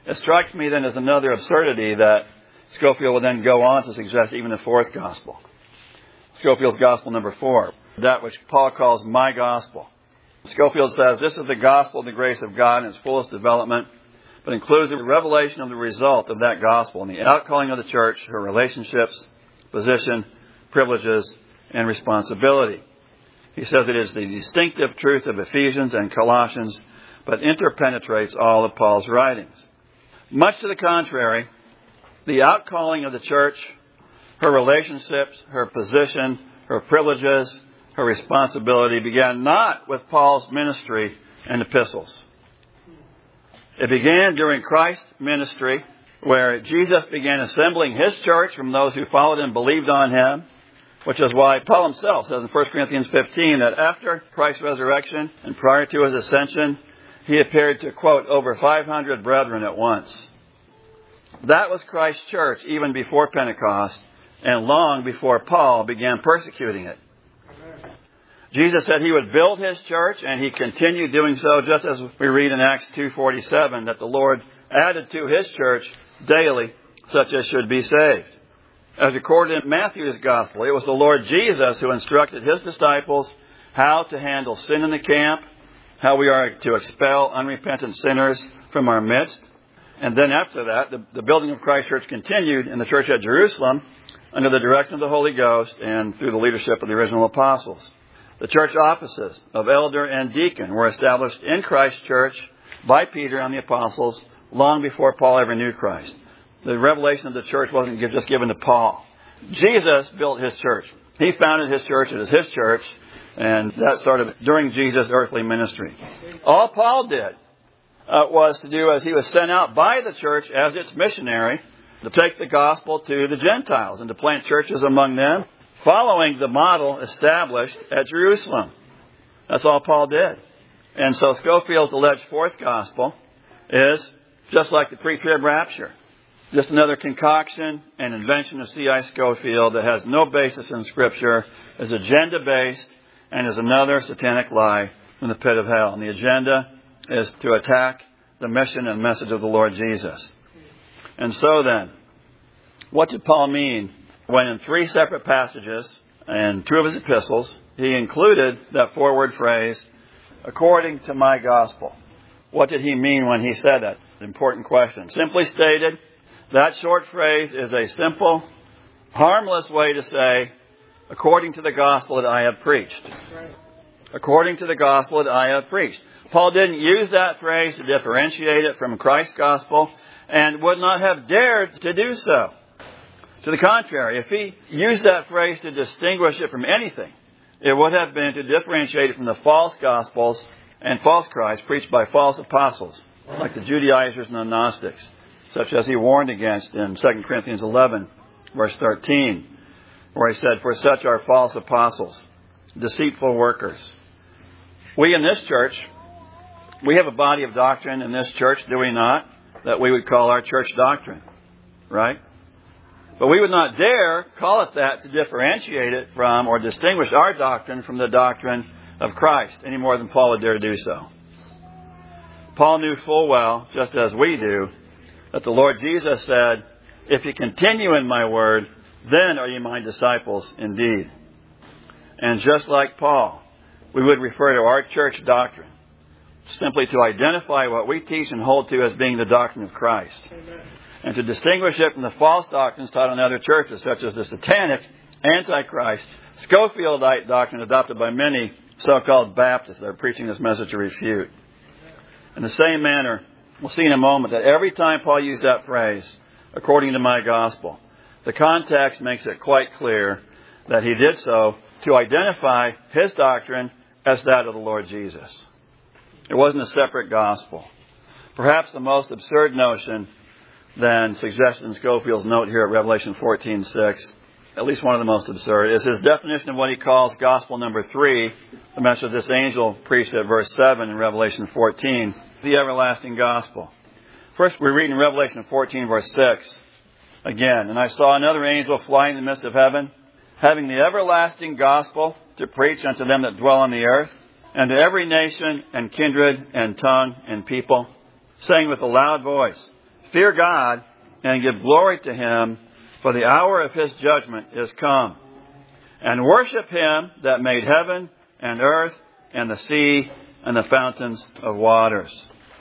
It strikes me then as another absurdity that Scofield will then go on to suggest even a fourth gospel. Scofield's gospel number 4, that which Paul calls my gospel. Scofield says, this is the gospel of the grace of God in its fullest development, but includes the revelation of the result of that gospel and the outcalling of the church, her relationships, position, privileges, and responsibility. He says it is the distinctive truth of Ephesians and Colossians, but interpenetrates all of Paul's writings. Much to the contrary, the outcalling of the church, her relationships, her position, her privileges, her responsibility began not with Paul's ministry and epistles. It began during Christ's ministry, where Jesus began assembling His church from those who followed and believed on Him, which is why Paul himself says in 1 Corinthians 15 that after Christ's resurrection and prior to His ascension, He appeared to, quote, over 500 brethren at once. That was Christ's church even before Pentecost and long before Paul began persecuting it. Jesus said He would build His church, and He continued doing so, just as we read in Acts 2:47, that the Lord added to His church daily such as should be saved. As recorded in Matthew's Gospel, it was the Lord Jesus who instructed His disciples how to handle sin in the camp, how we are to expel unrepentant sinners from our midst. And then after that, the building of Christ's church continued in the church at Jerusalem under the direction of the Holy Ghost and through the leadership of the original apostles. The church offices of elder and deacon were established in Christ's church by Peter and the apostles long before Paul ever knew Christ. The revelation of the church wasn't just given to Paul. Jesus built His church. He founded His church. It is His church. And that started during Jesus' earthly ministry. All Paul did was to do as he was sent out by the church as its missionary, to take the gospel to the Gentiles and to plant churches among them, following the model established at Jerusalem. That's all Paul did. And so Scofield's alleged fourth gospel is just like the pre-trib rapture. Just another concoction and invention of C.I. Scofield that has no basis in Scripture, is agenda-based, and is another satanic lie from the pit of hell. And the agenda is to attack the mission and message of the Lord Jesus. And so then, what did Paul mean when in 3 separate passages and 2 of his epistles, he included that forward phrase, according to my gospel? What did he mean when he said that? Important question. Simply stated, that short phrase is a simple, harmless way to say, according to the gospel that I have preached. According to the gospel that I have preached. Paul didn't use that phrase to differentiate it from Christ's gospel and would not have dared to do so. To the contrary, if he used that phrase to distinguish it from anything, it would have been to differentiate it from the false gospels and false Christ preached by false apostles, like the Judaizers and the Gnostics, such as he warned against in 2 Corinthians 11, verse 13, where he said, for such are false apostles, deceitful workers. We in this church, we have a body of doctrine in this church, do we not, that we would call our church doctrine, right? But we would not dare call it that to differentiate it from or distinguish our doctrine from the doctrine of Christ any more than Paul would dare to do so. Paul knew full well, just as we do, that the Lord Jesus said, if you continue in my word, then are you my disciples indeed. And just like Paul, we would refer to our church doctrine simply to identify what we teach and hold to as being the doctrine of Christ. Amen. And to distinguish it from the false doctrines taught in other churches, such as the satanic, antichrist, Scofieldite doctrine adopted by many so-called Baptists that are preaching this message to refute. In the same manner, we'll see in a moment that every time Paul used that phrase, according to my gospel, the context makes it quite clear that he did so to identify his doctrine as that of the Lord Jesus. It wasn't a separate gospel. Perhaps the most absurd notion then suggested in Scofield's note here at Revelation 14:6, at least one of the most absurd, is his definition of what he calls gospel number 3, the message this angel preached at verse 7 in Revelation 14, the everlasting gospel. First, we read in Revelation 14, verse 6, again, and I saw another angel flying in the midst of heaven, having the everlasting gospel to preach unto them that dwell on the earth, and to every nation and kindred and tongue and people, saying with a loud voice, fear God and give glory to Him, for the hour of His judgment is come. And worship Him that made heaven and earth and the sea and the fountains of waters.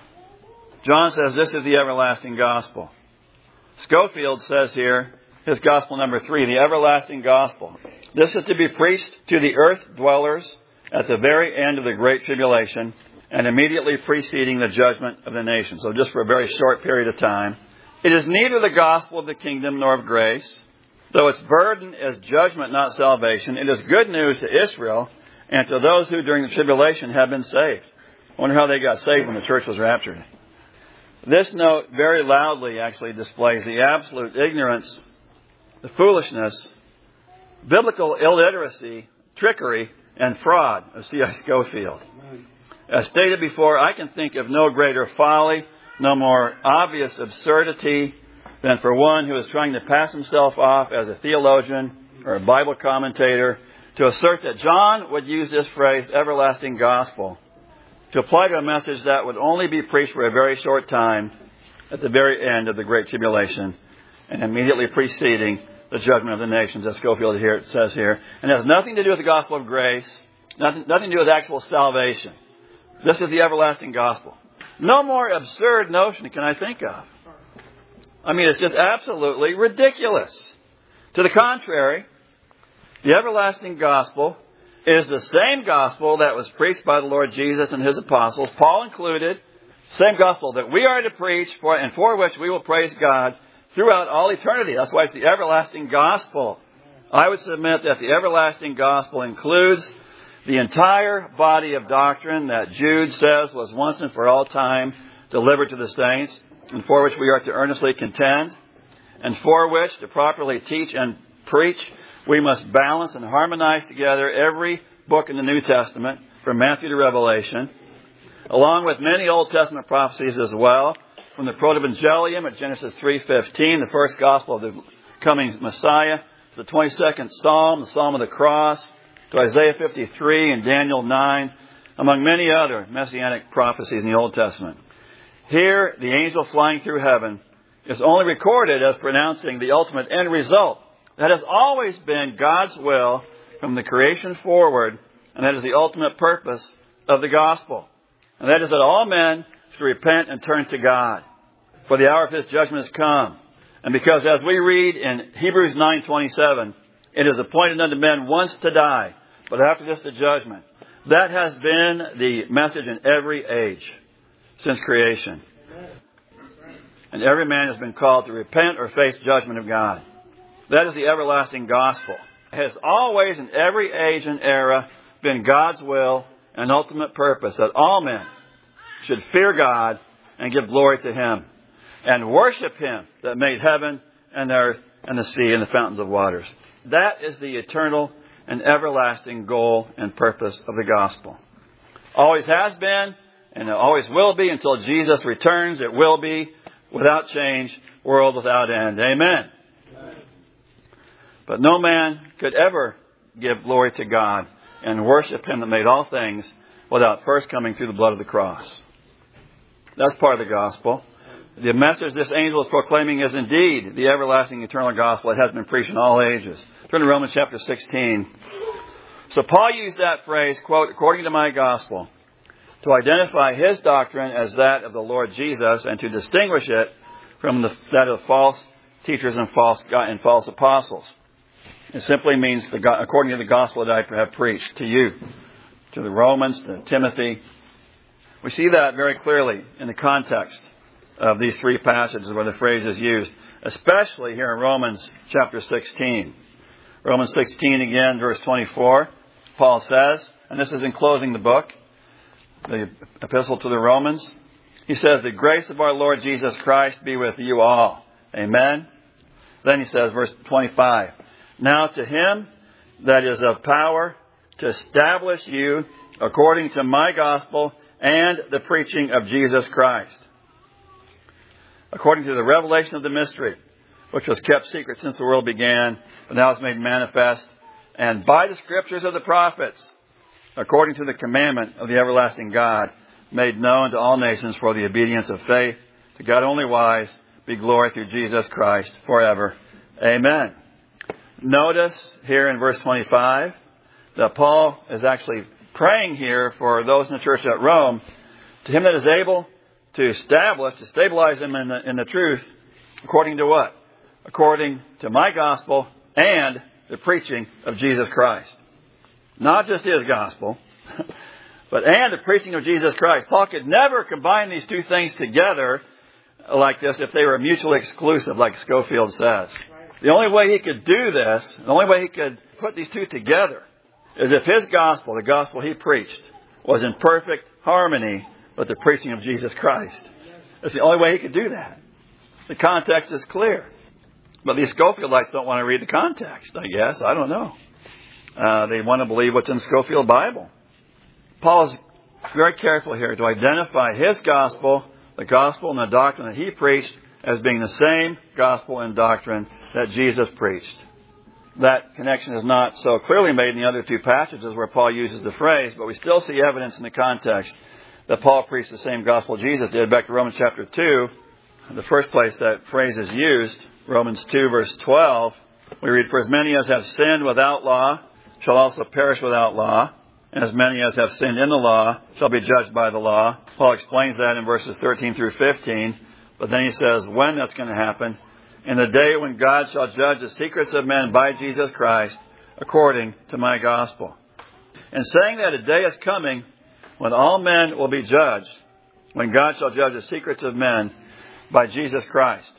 John says this is the everlasting gospel. Scofield says here, his gospel number 3, the everlasting gospel. This is to be preached to the earth dwellers at the very end of the great tribulation and immediately preceding the judgment of the nations. So just for a very short period of time. It is neither the gospel of the kingdom nor of grace, though its burden is judgment, not salvation. It is good news to Israel and to those who during the tribulation have been saved. I wonder how they got saved when the church was raptured. This note very loudly actually displays the absolute ignorance, the foolishness, biblical illiteracy, trickery, and fraud of C.I. Scofield. As stated before, I can think of no greater folly, no more obvious absurdity than for one who is trying to pass himself off as a theologian or a Bible commentator to assert that John would use this phrase, everlasting gospel, to apply to a message that would only be preached for a very short time at the very end of the Great Tribulation and immediately preceding the judgment of the nations, as Scofield here says here. And it has nothing to do with the gospel of grace, nothing to do with actual salvation. This is the everlasting gospel. No more absurd notion can I think of. I mean, it's just absolutely ridiculous. To the contrary, the everlasting gospel is the same gospel that was preached by the Lord Jesus and His apostles, Paul included, same gospel that we are to preach for and for which we will praise God throughout all eternity. That's why it's the everlasting gospel. I would submit that the everlasting gospel includes the entire body of doctrine that Jude says was once and for all time delivered to the saints, and for which we are to earnestly contend, and for which, to properly teach and preach, we must balance and harmonize together every book in the New Testament, from Matthew to Revelation, along with many Old Testament prophecies as well, from the Protevangelium at Genesis 3:15, the first gospel of the coming Messiah, to the 22nd Psalm, the Psalm of the Cross, to Isaiah 53 and Daniel 9, among many other messianic prophecies in the Old Testament. Here, the angel flying through heaven is only recorded as pronouncing the ultimate end result. That has always been God's will from the creation forward, and that is the ultimate purpose of the gospel. And that is that all men should repent and turn to God, for the hour of His judgment has come. And because, as we read in Hebrews 9:27, it is appointed unto men once to die, but after this the judgment. That has been the message in every age since creation. And every man has been called to repent or face judgment of God. That is the everlasting gospel. It has always, in every age and era, been God's will and ultimate purpose that all men should fear God and give glory to Him and worship Him that made heaven and earth and the sea and the fountains of waters. That is the eternal and everlasting goal and purpose of the gospel. Always has been, and it always will be until Jesus returns. It will be, without change, world without end. Amen. But no man could ever give glory to God and worship Him that made all things without first coming through the blood of the cross. That's part of the gospel. The message this angel is proclaiming is indeed the everlasting eternal gospel. It has been preached in all ages. Turn to Romans chapter 16. So Paul used that phrase, quote, according to my gospel, to identify his doctrine as that of the Lord Jesus and to distinguish it from that of false teachers and false apostles. It simply means according to the gospel that I have preached to you, to the Romans, to Timothy. We see that very clearly in the context of these three passages where the phrase is used, especially here in Romans chapter 16. Romans 16 again, verse 24, Paul says, and this is in closing the book, the epistle to the Romans, he says, the grace of our Lord Jesus Christ be with you all. Amen. Then he says, verse 25, now to Him that is of power to establish you according to my gospel and the preaching of Jesus Christ, according to the revelation of the mystery, which was kept secret since the world began, but now is made manifest, and by the scriptures of the prophets, according to the commandment of the everlasting God, made known to all nations for the obedience of faith, to God only wise, be glory through Jesus Christ forever. Amen. Notice here in verse 25 that Paul is actually praying here for those in the church at Rome, to him that is able to stabilize them in the truth, according to what? According to my gospel and the preaching of Jesus Christ. Not just his gospel, but and the preaching of Jesus Christ. Paul could never combine these two things together like this if they were mutually exclusive, like Scofield says. The only way he could do this, the only way he could put these two together, is if his gospel, the gospel he preached, was in perfect harmony with the preaching of Jesus Christ. It's the only way he could do that. The context is clear. But these Scofieldites don't want to read the context, I guess. I don't know. They want to believe what's in the Scofield Bible. Paul is very careful here to identify his gospel, the gospel and the doctrine that he preached, as being the same gospel and doctrine that Jesus preached. That connection is not so clearly made in the other two passages where Paul uses the phrase, but we still see evidence in the context that Paul preached the same gospel Jesus did. Back to Romans chapter 2, the first place that phrase is used, Romans 2 verse 12, we read, "For as many as have sinned without law shall also perish without law, and as many as have sinned in the law shall be judged by the law." Paul explains that in verses 13 through 15, but then he says when that's going to happen: "In the day when God shall judge the secrets of men by Jesus Christ, according to my gospel." And saying that a day is coming when all men will be judged, when God shall judge the secrets of men by Jesus Christ.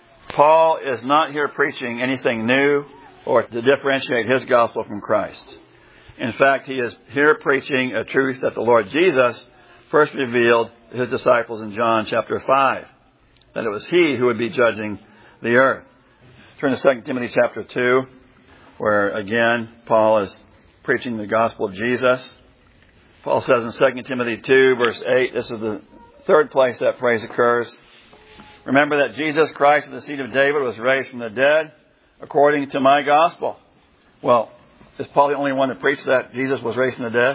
Paul is not here preaching anything new or to differentiate his gospel from Christ's. In fact, he is here preaching a truth that the Lord Jesus first revealed to his disciples in John chapter 5, that it was he who would be judging the earth. Turn to 2 Timothy chapter 2, where again Paul is preaching the gospel of Jesus. Paul says in 2 Timothy 2 verse 8, this is the third place that phrase occurs: "Remember that Jesus Christ of the seed of David was raised from the dead according to my gospel." Well, is Paul the only one that preached that Jesus was raised from the dead?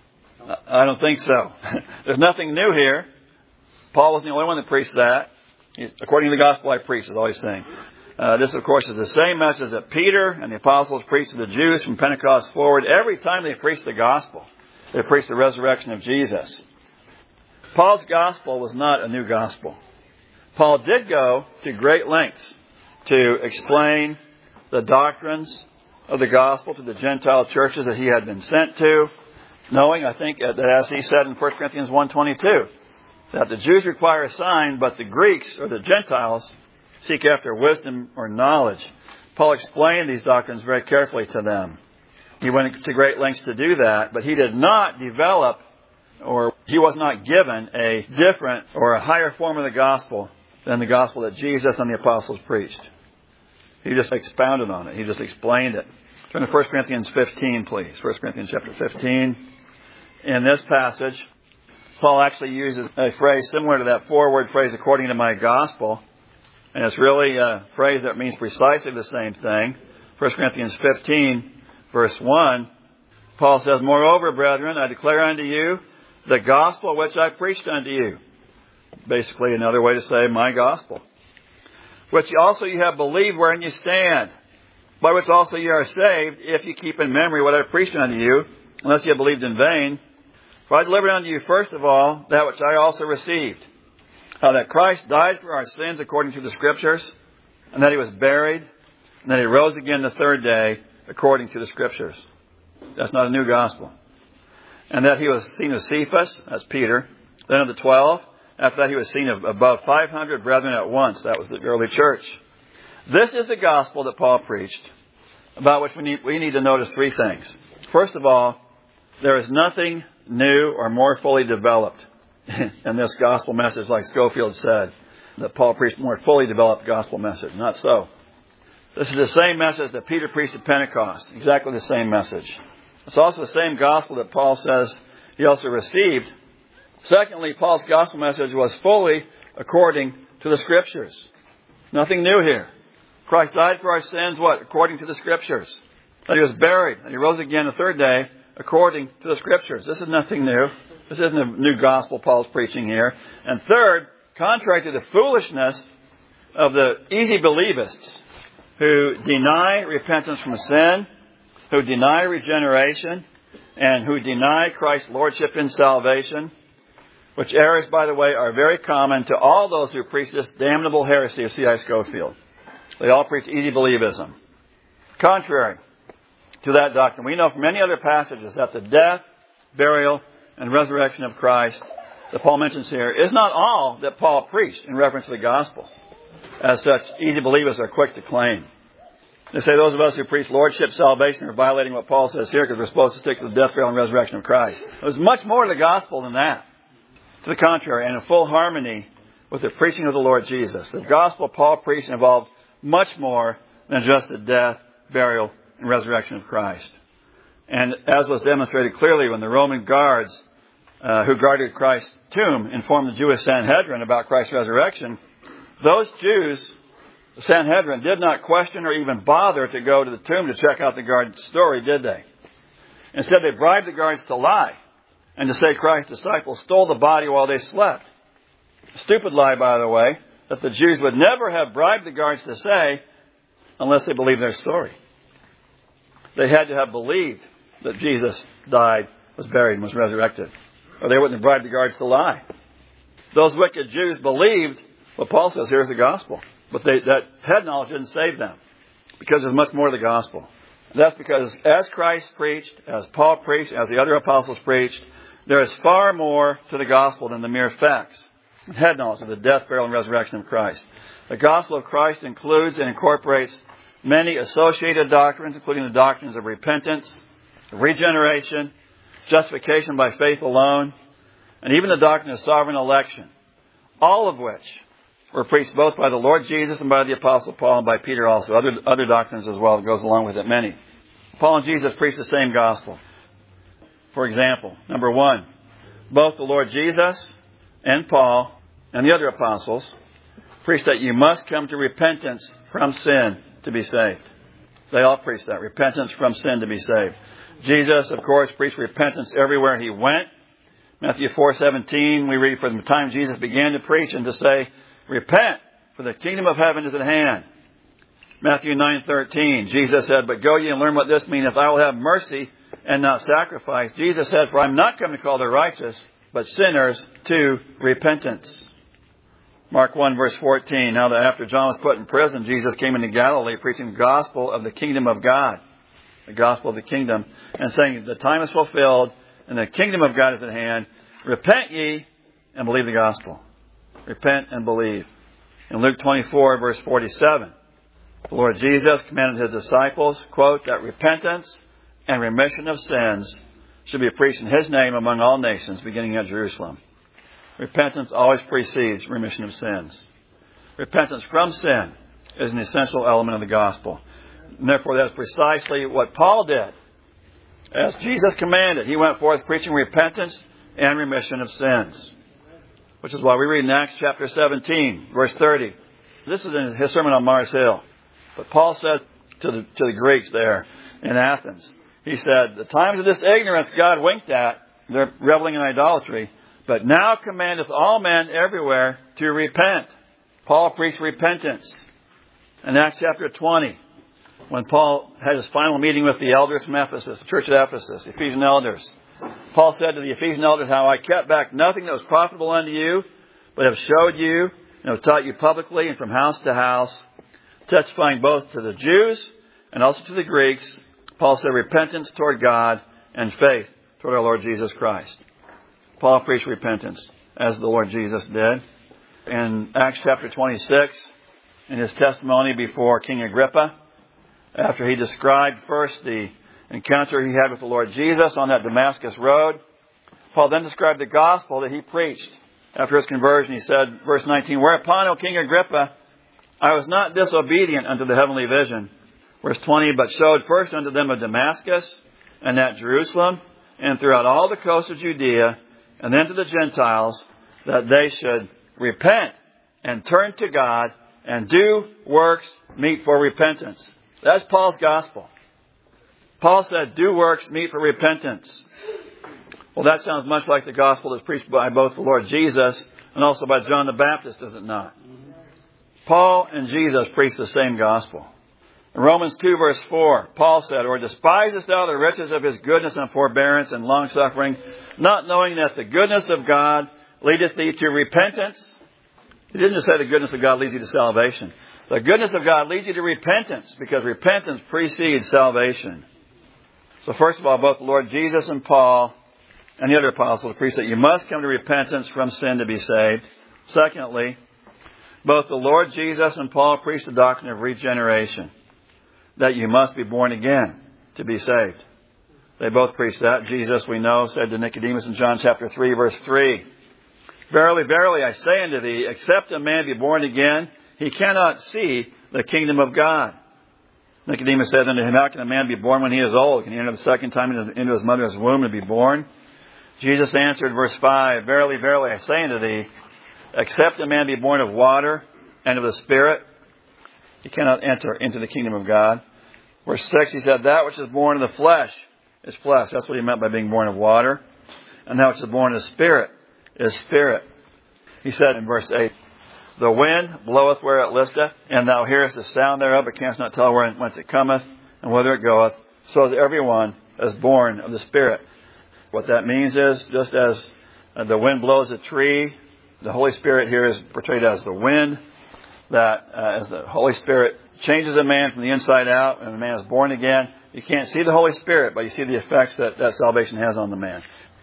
I don't think so. There's nothing new here. Paul wasn't the only one that preached that. According to the gospel I preach, is all he's saying. This, of course, is the same message that Peter and the apostles preached to the Jews from Pentecost forward. Every time they preached the gospel, they preached the resurrection of Jesus. Paul's gospel was not a new gospel. Paul did go to great lengths to explain the doctrines of the gospel to the Gentile churches that he had been sent to, knowing, I think, that as he said in 1 Corinthians 1:22, that the Jews require a sign, but the Greeks, or the Gentiles, seek after wisdom or knowledge. Paul explained these doctrines very carefully to them. He went to great lengths to do that, but he did not develop, or he was not given a different or a higher form of the gospel than the gospel that Jesus and the apostles preached. He just expounded on it. He just explained it. Turn to 1 Corinthians 15, please. 1 Corinthians chapter 15. In this passage, Paul actually uses a phrase similar to that forward phrase, "according to my gospel." And it's really a phrase that means precisely the same thing. 1 Corinthians 15, verse 1, Paul says, "Moreover, brethren, I declare unto you the gospel which I preached unto you." Basically, another way to say my gospel. "Which also you have believed, wherein you stand, by which also you are saved, if you keep in memory what I preached unto you, unless you have believed in vain. For I delivered unto you first of all that which I also received, how that Christ died for our sins according to the Scriptures, and that he was buried, and that he rose again the third day according to the Scriptures." That's not a new gospel. "And that he was seen of Cephas," that's Peter, "then of the 12. After that he was seen of above 500 brethren at once." That was the early church. This is the gospel that Paul preached, about which we need to notice three things. First of all, there is nothing new or more fully developed in this gospel message, like Scofield said, that Paul preached a more fully developed gospel message. Not so. This is the same message that Peter preached at Pentecost. Exactly the same message. It's also the same gospel that Paul says he also received. Secondly, Paul's gospel message was fully according to the Scriptures. Nothing new here. Christ died for our sins, what? According to the Scriptures. That he was buried, and he rose again the third day, according to the Scriptures. This is nothing new. This isn't a new gospel Paul's preaching here. And third, contrary to the foolishness of the easy believists who deny repentance from sin, who deny regeneration, and who deny Christ's lordship in salvation, which errors, by the way, are very common to all those who preach this damnable heresy of C.I. Scofield. They all preach easy believism. Contrary to that doctrine, we know from many other passages that the death, burial, and resurrection of Christ that Paul mentions here is not all that Paul preached in reference to the gospel. As such, easy believers are quick to claim. They say those of us who preach lordship salvation are violating what Paul says here because we're supposed to stick to the death, burial, and resurrection of Christ. There's much more to the gospel than that. To the contrary, and in full harmony with the preaching of the Lord Jesus. The gospel Paul preached involved much more than just the death, burial, and resurrection of Christ. And as was demonstrated clearly when the Roman guards who guarded Christ's tomb informed the Jewish Sanhedrin about Christ's resurrection, those Jews, the Sanhedrin, did not question or even bother to go to the tomb to check out the guard's story, did they? Instead, they bribed the guards to lie and to say Christ's disciples stole the body while they slept. A stupid lie, by the way, that the Jews would never have bribed the guards to say unless they believed their story. They had to have believed that Jesus died, was buried, and was resurrected, or they wouldn't have bribed the guards to lie. Those wicked Jews believed what Paul says here is the gospel, but that head knowledge didn't save them, because there's much more to the gospel. And that's because as Christ preached, as Paul preached, as the other apostles preached, there is far more to the gospel than the mere facts and head knowledge of the death, burial, and resurrection of Christ. The gospel of Christ includes and incorporates many associated doctrines, including the doctrines of repentance, regeneration, justification by faith alone, and even the doctrine of sovereign election, all of which were preached both by the Lord Jesus and by the Apostle Paul and by Peter also. Other doctrines as well that goes along with it, many. Paul and Jesus preached the same gospel. For example, number one, both the Lord Jesus and Paul and the other apostles preached that you must come to repentance from sin to be saved. They all preached that, repentance from sin to be saved. Jesus, of course, preached repentance everywhere he went. Matthew 4:17, we read, "For the time Jesus began to preach and to say, repent, for the kingdom of heaven is at hand." Matthew 9:13, Jesus said, "But go ye and learn what this meaneth, I will have mercy and not sacrifice." Jesus said, "For I am not come to call the righteous, but sinners to repentance." Mark 1 verse 14, now that after John was put in prison, Jesus came into Galilee preaching the gospel of the kingdom of God. The gospel of the kingdom. And saying, the time is fulfilled and the kingdom of God is at hand. Repent ye and believe the gospel. Repent and believe. In Luke 24 verse 47, the Lord Jesus commanded his disciples, quote, that repentance and remission of sins should be preached in his name among all nations, beginning at Jerusalem. Repentance always precedes remission of sins. Repentance from sin is an essential element of the gospel. And therefore, that's precisely what Paul did. As Jesus commanded, he went forth preaching repentance and remission of sins. Which is why we read in Acts chapter 17, verse 30. This is in his sermon on Mars Hill. But Paul said to the Greeks there in Athens, he said, the times of this ignorance God winked at, they're reveling in idolatry, but now commandeth all men everywhere to repent. Paul preached repentance. In Acts chapter 20, when Paul had his final meeting with the elders from Ephesus, the church at Ephesus, the Ephesian elders, Paul said to the Ephesian elders, how I kept back nothing that was profitable unto you, but have showed you and have taught you publicly and from house to house, testifying both to the Jews and also to the Greeks. Paul said repentance toward God and faith toward our Lord Jesus Christ. Paul preached repentance as the Lord Jesus did. In Acts chapter 26, in his testimony before King Agrippa, after he described first the encounter he had with the Lord Jesus on that Damascus road, Paul then described the gospel that he preached after his conversion. He said, verse 19, whereupon, O King Agrippa, I was not disobedient unto the heavenly vision. Verse 20, but showed first unto them of Damascus and at Jerusalem and throughout all the coast of Judea and then to the Gentiles that they should repent and turn to God and do works meet for repentance. That's Paul's gospel. Paul said, do works meet for repentance. Well, that sounds much like the gospel that's preached by both the Lord Jesus and also by John the Baptist, does it not? Paul and Jesus preached the same gospel. In Romans 2 verse 4, Paul said, "Or despisest thou the riches of his goodness and forbearance and longsuffering, not knowing that the goodness of God leadeth thee to repentance?" He didn't just say the goodness of God leads you to salvation. The goodness of God leads you to repentance, because repentance precedes salvation. So first of all, both the Lord Jesus and Paul and the other apostles preach that you must come to repentance from sin to be saved. Secondly, both the Lord Jesus and Paul preach the doctrine of regeneration, that you must be born again to be saved. They both preach that. Jesus, we know, said to Nicodemus in John chapter 3, verse 3, "Verily, verily, I say unto thee, except a man be born again, he cannot see the kingdom of God." Nicodemus said unto him, "How can a man be born when he is old? Can he enter the second time into his mother's womb and be born?" Jesus answered, verse 5, "Verily, verily, I say unto thee, except a man be born of water and of the Spirit, he cannot enter into the kingdom of God." Verse 6, he said, "That which is born of the flesh is flesh." That's what he meant by being born of water. "And that which is born of the Spirit is spirit." He said in verse 8, "The wind bloweth where it listeth, and thou hearest the sound thereof, but canst not tell whence it cometh, and whither it goeth. So is everyone that is born of the Spirit." What that means is, just as the wind blows a tree, the Holy Spirit here is portrayed as the wind, that as the Holy Spirit changes a man from the inside out, and the man is born again, you can't see the Holy Spirit, but you see the effects that salvation has on the man.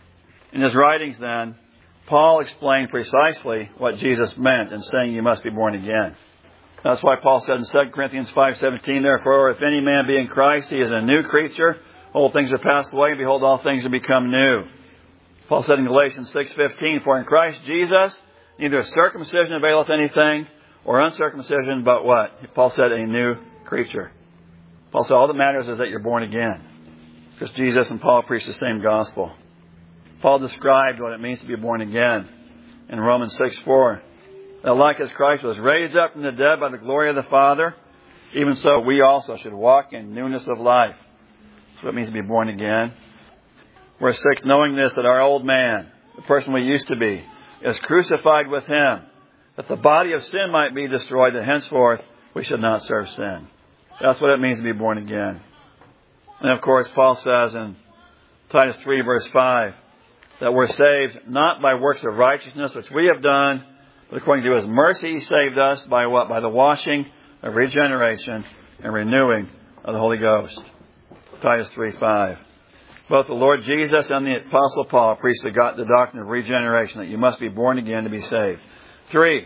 In his writings then, Paul explained precisely what Jesus meant in saying you must be born again. That's why Paul said in 2 Corinthians 5:17, "Therefore, if any man be in Christ, he is a new creature. Old things are passed away, and behold, all things are become new." Paul said in Galatians 6:15, "For in Christ Jesus, neither circumcision availeth anything, or uncircumcision, but" what? Paul said, "a new creature." Paul said all that matters is that you're born again, because Jesus and Paul preached the same gospel. Paul described what it means to be born again in Romans 6:4. "That like as Christ was raised up from the dead by the glory of the Father, even so we also should walk in newness of life." That's what it means to be born again. Verse 6, "Knowing this, that our old man, the person we used to be, is crucified with him, that the body of sin might be destroyed, that henceforth we should not serve sin." That's what it means to be born again. And of course, Paul says in Titus 3 verse 5, that we're saved not by works of righteousness which we have done, but according to His mercy He saved us by what? By the washing of regeneration and renewing of the Holy Ghost. Titus 3:5. Both the Lord Jesus and the Apostle Paul preached the doctrine of regeneration, that you must be born again to be saved. 3.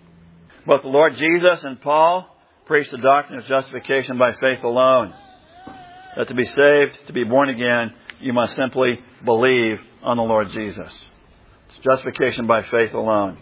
Both the Lord Jesus and Paul preached the doctrine of justification by faith alone. That to be saved, to be born again, you must simply believe on the Lord Jesus. It's justification by faith alone.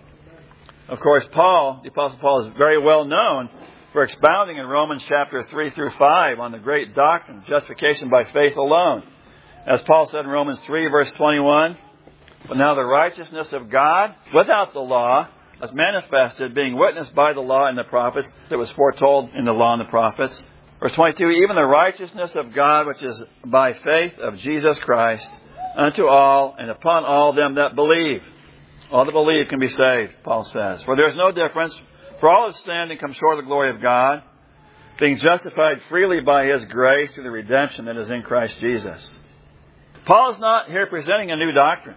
Of course, Paul, the Apostle Paul, is very well known for expounding in Romans chapter 3 through 5 on the great doctrine of justification by faith alone. As Paul said in Romans 3 verse 21, "But now the righteousness of God without the law is manifested, being witnessed by the law and the prophets," that was foretold in the law and the prophets. Verse 22, "Even the righteousness of God, which is by faith of Jesus Christ, unto all and upon all them that believe." All that believe can be saved, Paul says. "For there is no difference, for all have sinned and come short of the glory of God, being justified freely by His grace through the redemption that is in Christ Jesus." Paul is not here presenting a new doctrine.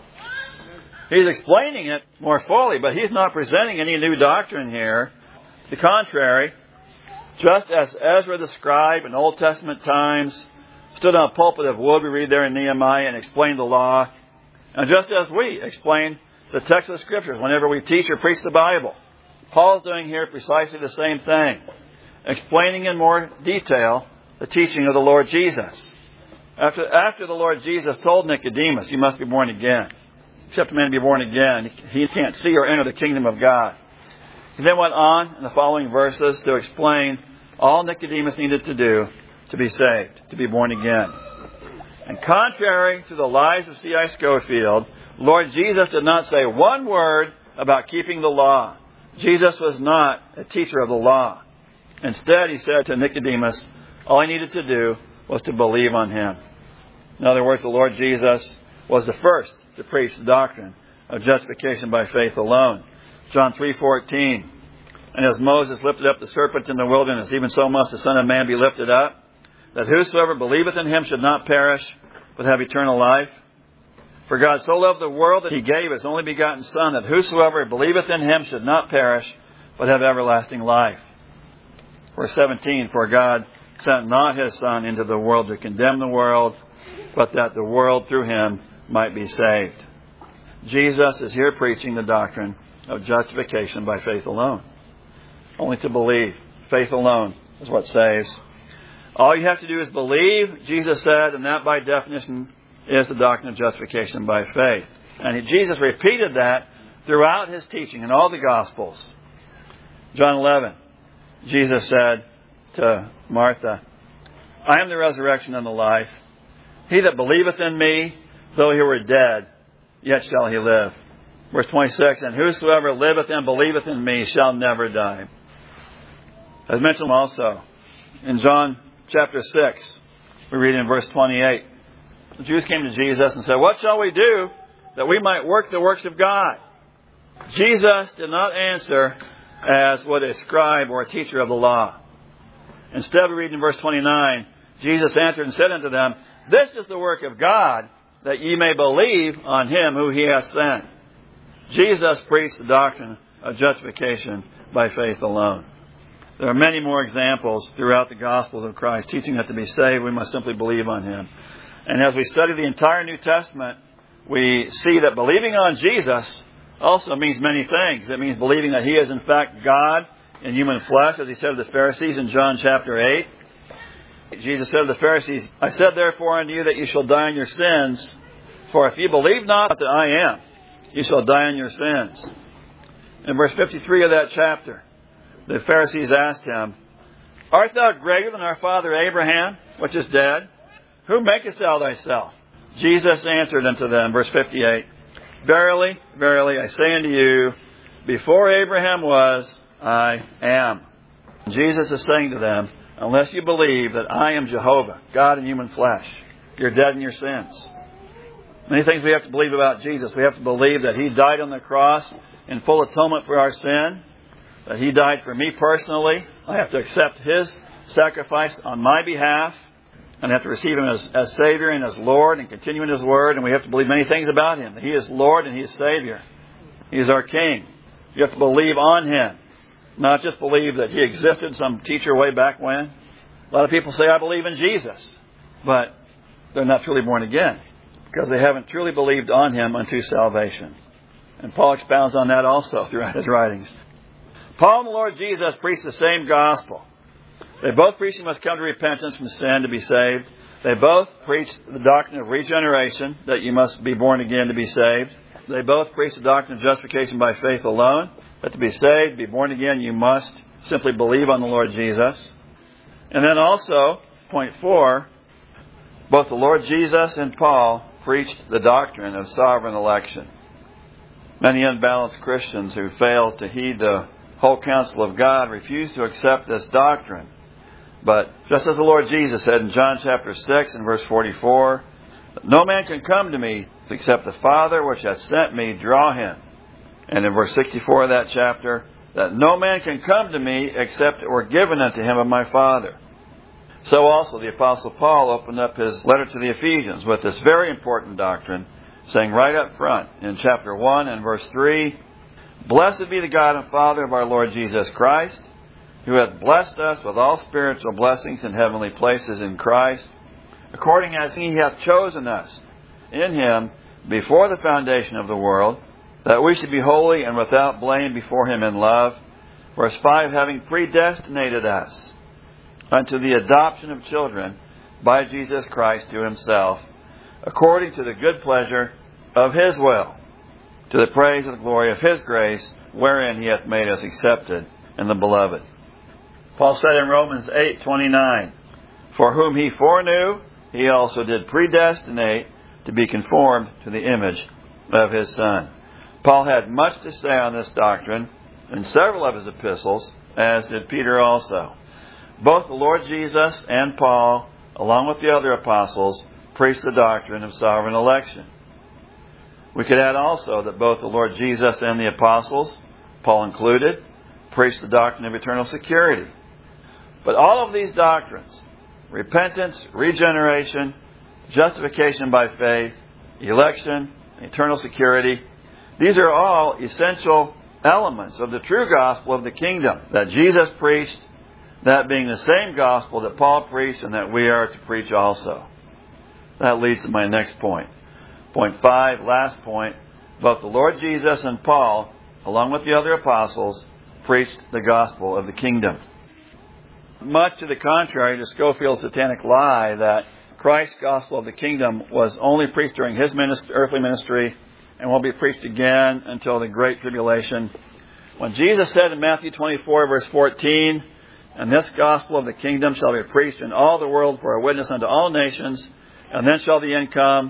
He's explaining it more fully, but he's not presenting any new doctrine here. To the contrary, just as Ezra the scribe in Old Testament times stood on a pulpit of wood, we read there in Nehemiah, and explained the law, and just as we explain the text of the Scriptures whenever we teach or preach the Bible, Paul's doing here precisely the same thing, explaining in more detail the teaching of the Lord Jesus. After the Lord Jesus told Nicodemus, "You must be born again. Except a man be born again, he can't see or enter the kingdom of God." He then went on in the following verses to explain all Nicodemus needed to do to be saved, to be born again. And contrary to the lies of C.I. Scofield, Lord Jesus did not say one word about keeping the law. Jesus was not a teacher of the law. Instead, He said to Nicodemus, all he needed to do was to believe on Him. In other words, the Lord Jesus was the first to preach the doctrine of justification by faith alone. John 3:14. And as Moses lifted up the serpent in the wilderness, even so must the Son of Man be lifted up, that whosoever believeth in him should not perish, but have eternal life. For God so loved the world that he gave his only begotten Son, that whosoever believeth in him should not perish, but have everlasting life. Verse 17, for God sent not his Son into the world to condemn the world, but that the world through him might be saved. Jesus is here preaching the doctrine of justification by faith alone. Only to believe. Faith alone is what saves. All you have to do is believe, Jesus said, and that by definition is the doctrine of justification by faith. And Jesus repeated that throughout his teaching in all the Gospels. John 11, Jesus said to Martha, I am the resurrection and the life. He that believeth in me, though he were dead, yet shall he live. Verse 26, and whosoever liveth and believeth in me shall never die. As mentioned also in John chapter 6, we read in verse 28, the Jews came to Jesus and said, what shall we do that we might work the works of God? Jesus did not answer as would a scribe or a teacher of the law. Instead, we read in verse 29, Jesus answered and said unto them, this is the work of God, that ye may believe on him who he hath sent. Jesus preached the doctrine of justification by faith alone. There are many more examples throughout the Gospels of Christ teaching that to be saved, we must simply believe on him. And as we study the entire New Testament, we see that believing on Jesus also means many things. It means believing that he is in fact God in human flesh, as he said to the Pharisees in John chapter 8. Jesus said to the Pharisees, I said therefore unto you that you shall die in your sins, for if ye believe not that I am, you shall die in your sins. In verse 53 of that chapter, the Pharisees asked him, art thou greater than our father Abraham, which is dead? Who makest thou thyself? Jesus answered unto them, verse 58, verily, verily, I say unto you, before Abraham was, I am. Jesus is saying to them, unless you believe that I am Jehovah, God in human flesh, you're dead in your sins. Many things we have to believe about Jesus. We have to believe that he died on the cross in full atonement for our sin, that he died for me personally. I have to accept his sacrifice on my behalf, and have to receive him as Savior and as Lord and continue in his word. And we have to believe many things about him, that he is Lord and he is Savior. He is our King. You have to believe on him, not just believe that he existed, some teacher way back when. A lot of people say, I believe in Jesus, but they're not truly born again because they haven't truly believed on him unto salvation. And Paul expounds on that also throughout his writings. Paul and the Lord Jesus preached the same gospel. They both preached you must come to repentance from sin to be saved. They both preached the doctrine of regeneration, that you must be born again to be saved. They both preached the doctrine of justification by faith alone, that to be saved, to be born again, you must simply believe on the Lord Jesus. And then also, point 4, both the Lord Jesus and Paul preached the doctrine of sovereign election. Many unbalanced Christians who fail to heed the whole counsel of God refuse to accept this doctrine. But just as the Lord Jesus said in John chapter 6 and verse 44, no man can come to me except the Father which hath sent me draw him. And in verse 64 of that chapter, that no man can come to me except it were given unto him of my Father. So also the Apostle Paul opened up his letter to the Ephesians with this very important doctrine, saying right up front in chapter 1 and verse 3, blessed be the God and Father of our Lord Jesus Christ, who hath blessed us with all spiritual blessings in heavenly places in Christ, according as he hath chosen us in him before the foundation of the world, that we should be holy and without blame before him in love. Verse 5, having predestinated us unto the adoption of children by Jesus Christ to himself, according to the good pleasure of his will, to the praise of the glory of his grace, wherein he hath made us accepted in the beloved. Paul said in Romans 8:29, for whom he foreknew, he also did predestinate to be conformed to the image of his Son. Paul had much to say on this doctrine in several of his epistles, as did Peter also. Both the Lord Jesus and Paul, along with the other apostles, preached the doctrine of sovereign election. We could add also that both the Lord Jesus and the apostles, Paul included, preach the doctrine of eternal security. But all of these doctrines, repentance, regeneration, justification by faith, election, eternal security, these are all essential elements of the true gospel of the kingdom that Jesus preached, that being the same gospel that Paul preached and that we are to preach also. That leads to my next point. Point 5, last point. Both the Lord Jesus and Paul, along with the other apostles, preached the gospel of the kingdom. Much to the contrary to Scofield's satanic lie that Christ's gospel of the kingdom was only preached during his earthly ministry and will be preached again until the Great Tribulation. When Jesus said in Matthew 24, verse 14, "And this gospel of the kingdom shall be preached in all the world for a witness unto all nations, and then shall the end come,"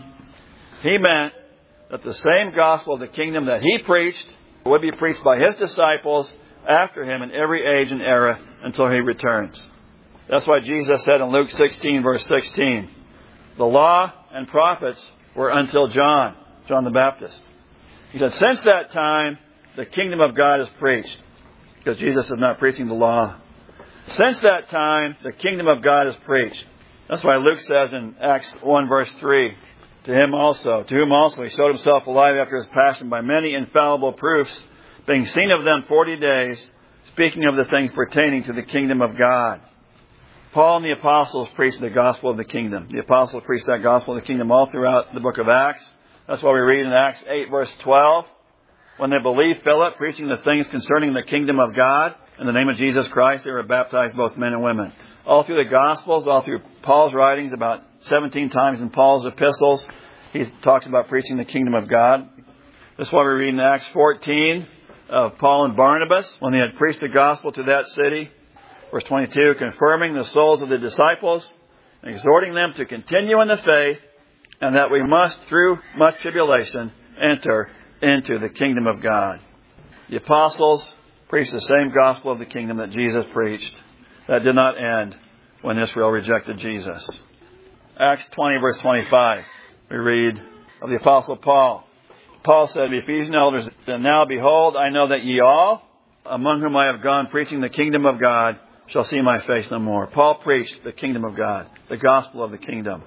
he meant that the same gospel of the kingdom that he preached would be preached by his disciples after him in every age and era until he returns. That's why Jesus said in Luke 16, verse 16, "The law and prophets were until John the Baptist." He said, since that time, the kingdom of God is preached. Because Jesus is not preaching the law. Since that time, the kingdom of God is preached. That's why Luke says in Acts 1, verse 3, to whom also he showed himself alive after his passion by many infallible proofs, being seen of them 40 days, speaking of the things pertaining to the kingdom of God. Paul and the apostles preached the gospel of the kingdom. The apostles preached that gospel of the kingdom all throughout the book of Acts. That's why we read in Acts 8, verse 12, when they believed Philip, preaching the things concerning the kingdom of God, in the name of Jesus Christ, they were baptized, both men and women. All through the Gospels, all through Paul's writings, about 17 times in Paul's epistles, he talks about preaching the kingdom of God. That's why we read in Acts 14 of Paul and Barnabas, when they had preached the gospel to that city. Verse 22, confirming the souls of the disciples, and exhorting them to continue in the faith, and that we must, through much tribulation, enter into the kingdom of God. The apostles preached the same gospel of the kingdom that Jesus preached. That did not end when Israel rejected Jesus. Acts 20, verse 25, we read of the apostle Paul. Paul said to the Ephesian elders, "And now behold, I know that ye all, among whom I have gone preaching the kingdom of God, shall see my face no more." Paul preached the kingdom of God, the gospel of the kingdom.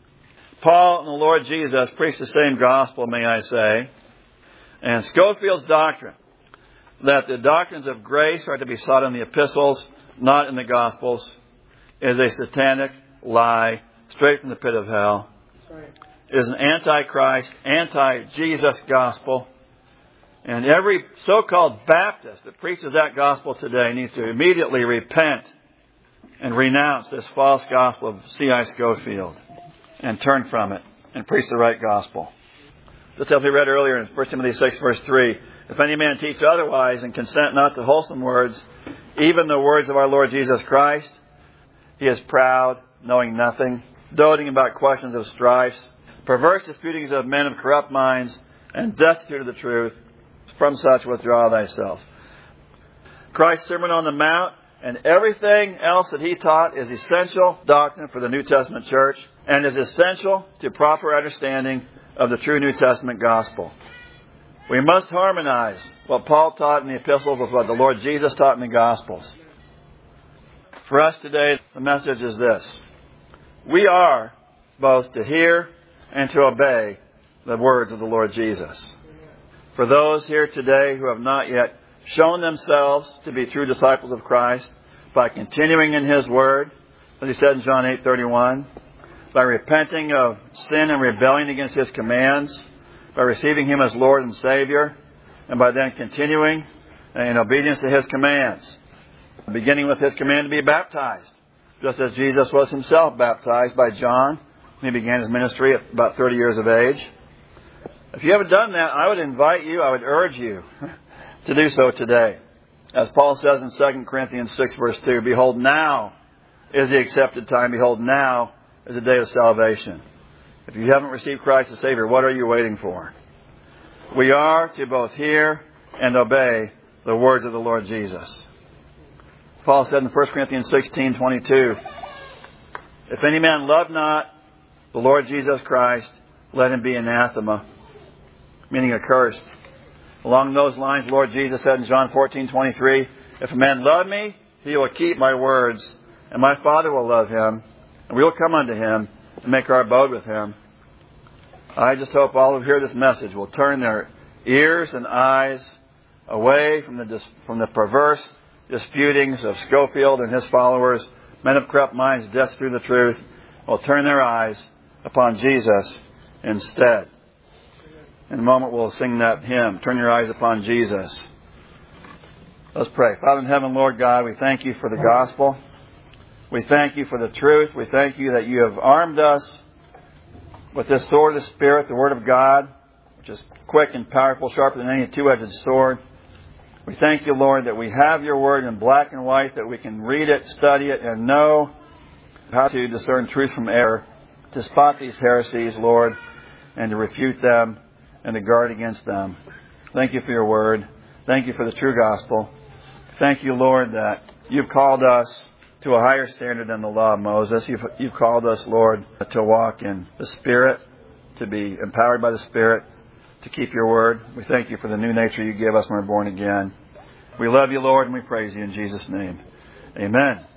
Paul and the Lord Jesus preached the same gospel, may I say. And Scofield's doctrine, that the doctrines of grace are to be sought in the epistles, not in the gospels, is a satanic lie, straight from the pit of hell. It is an anti-Christ, anti-Jesus gospel. And every so-called Baptist that preaches that gospel today needs to immediately repent and renounce this false gospel of C.I. Scofield and turn from it and preach the right gospel. Just as we read earlier in 1 Timothy 6, verse 3, if any man teach otherwise and consent not to wholesome words, even the words of our Lord Jesus Christ, he is proud, knowing nothing, doting about questions of strifes, perverse disputings of men of corrupt minds, and destitute of the truth. From such withdraw thyself. Christ's Sermon on the Mount and everything else that he taught is essential doctrine for the New Testament church and is essential to proper understanding of the true New Testament gospel. We must harmonize what Paul taught in the epistles with what the Lord Jesus taught in the Gospels. For us today, the message is this. We are both to hear and to obey the words of the Lord Jesus. For those here today who have not yet shown themselves to be true disciples of Christ by continuing in His Word, as He said in John 8:31, by repenting of sin and rebelling against His commands, by receiving Him as Lord and Savior, and by then continuing in obedience to His commands, beginning with His command to be baptized, just as Jesus was Himself baptized by John when He began His ministry at about 30 years of age. If you haven't done that, I would invite you, I would urge you to do so today. As Paul says in 2 Corinthians 6, verse 2, behold, now is the accepted time. Behold, now is the day of salvation. If you haven't received Christ as Savior, what are you waiting for? We are to both hear and obey the words of the Lord Jesus. Paul said in 1 Corinthians 16:22, if any man love not the Lord Jesus Christ, let him be anathema, meaning accursed. Along those lines, the Lord Jesus said in John 14:23, If a man love me, he will keep my words, and my Father will love him, and we will come unto him and make our abode with him. I just hope all who hear this message will turn their ears and eyes away from the perverse disputings of Scofield and his followers, men of corrupt minds, deaf through the truth, will turn their eyes upon Jesus instead. In a moment we'll sing that hymn, Turn Your Eyes Upon Jesus. Let's pray. Father in heaven, Lord God, we thank you for the gospel. We thank you for the truth. We thank you that you have armed us with this sword of the Spirit, the Word of God, which is quick and powerful, sharper than any two-edged sword. We thank you, Lord, that we have your Word in black and white, that we can read it, study it, and know how to discern truth from error, to spot these heresies, Lord, and to refute them and to guard against them. Thank you for your Word. Thank you for the true gospel. Thank you, Lord, that you've called us to a higher standard than the law of Moses. You've called us, Lord, to walk in the Spirit, to be empowered by the Spirit, to keep your word. We thank you for the new nature you give us when we're born again. We love you, Lord, and we praise you in Jesus' name. Amen.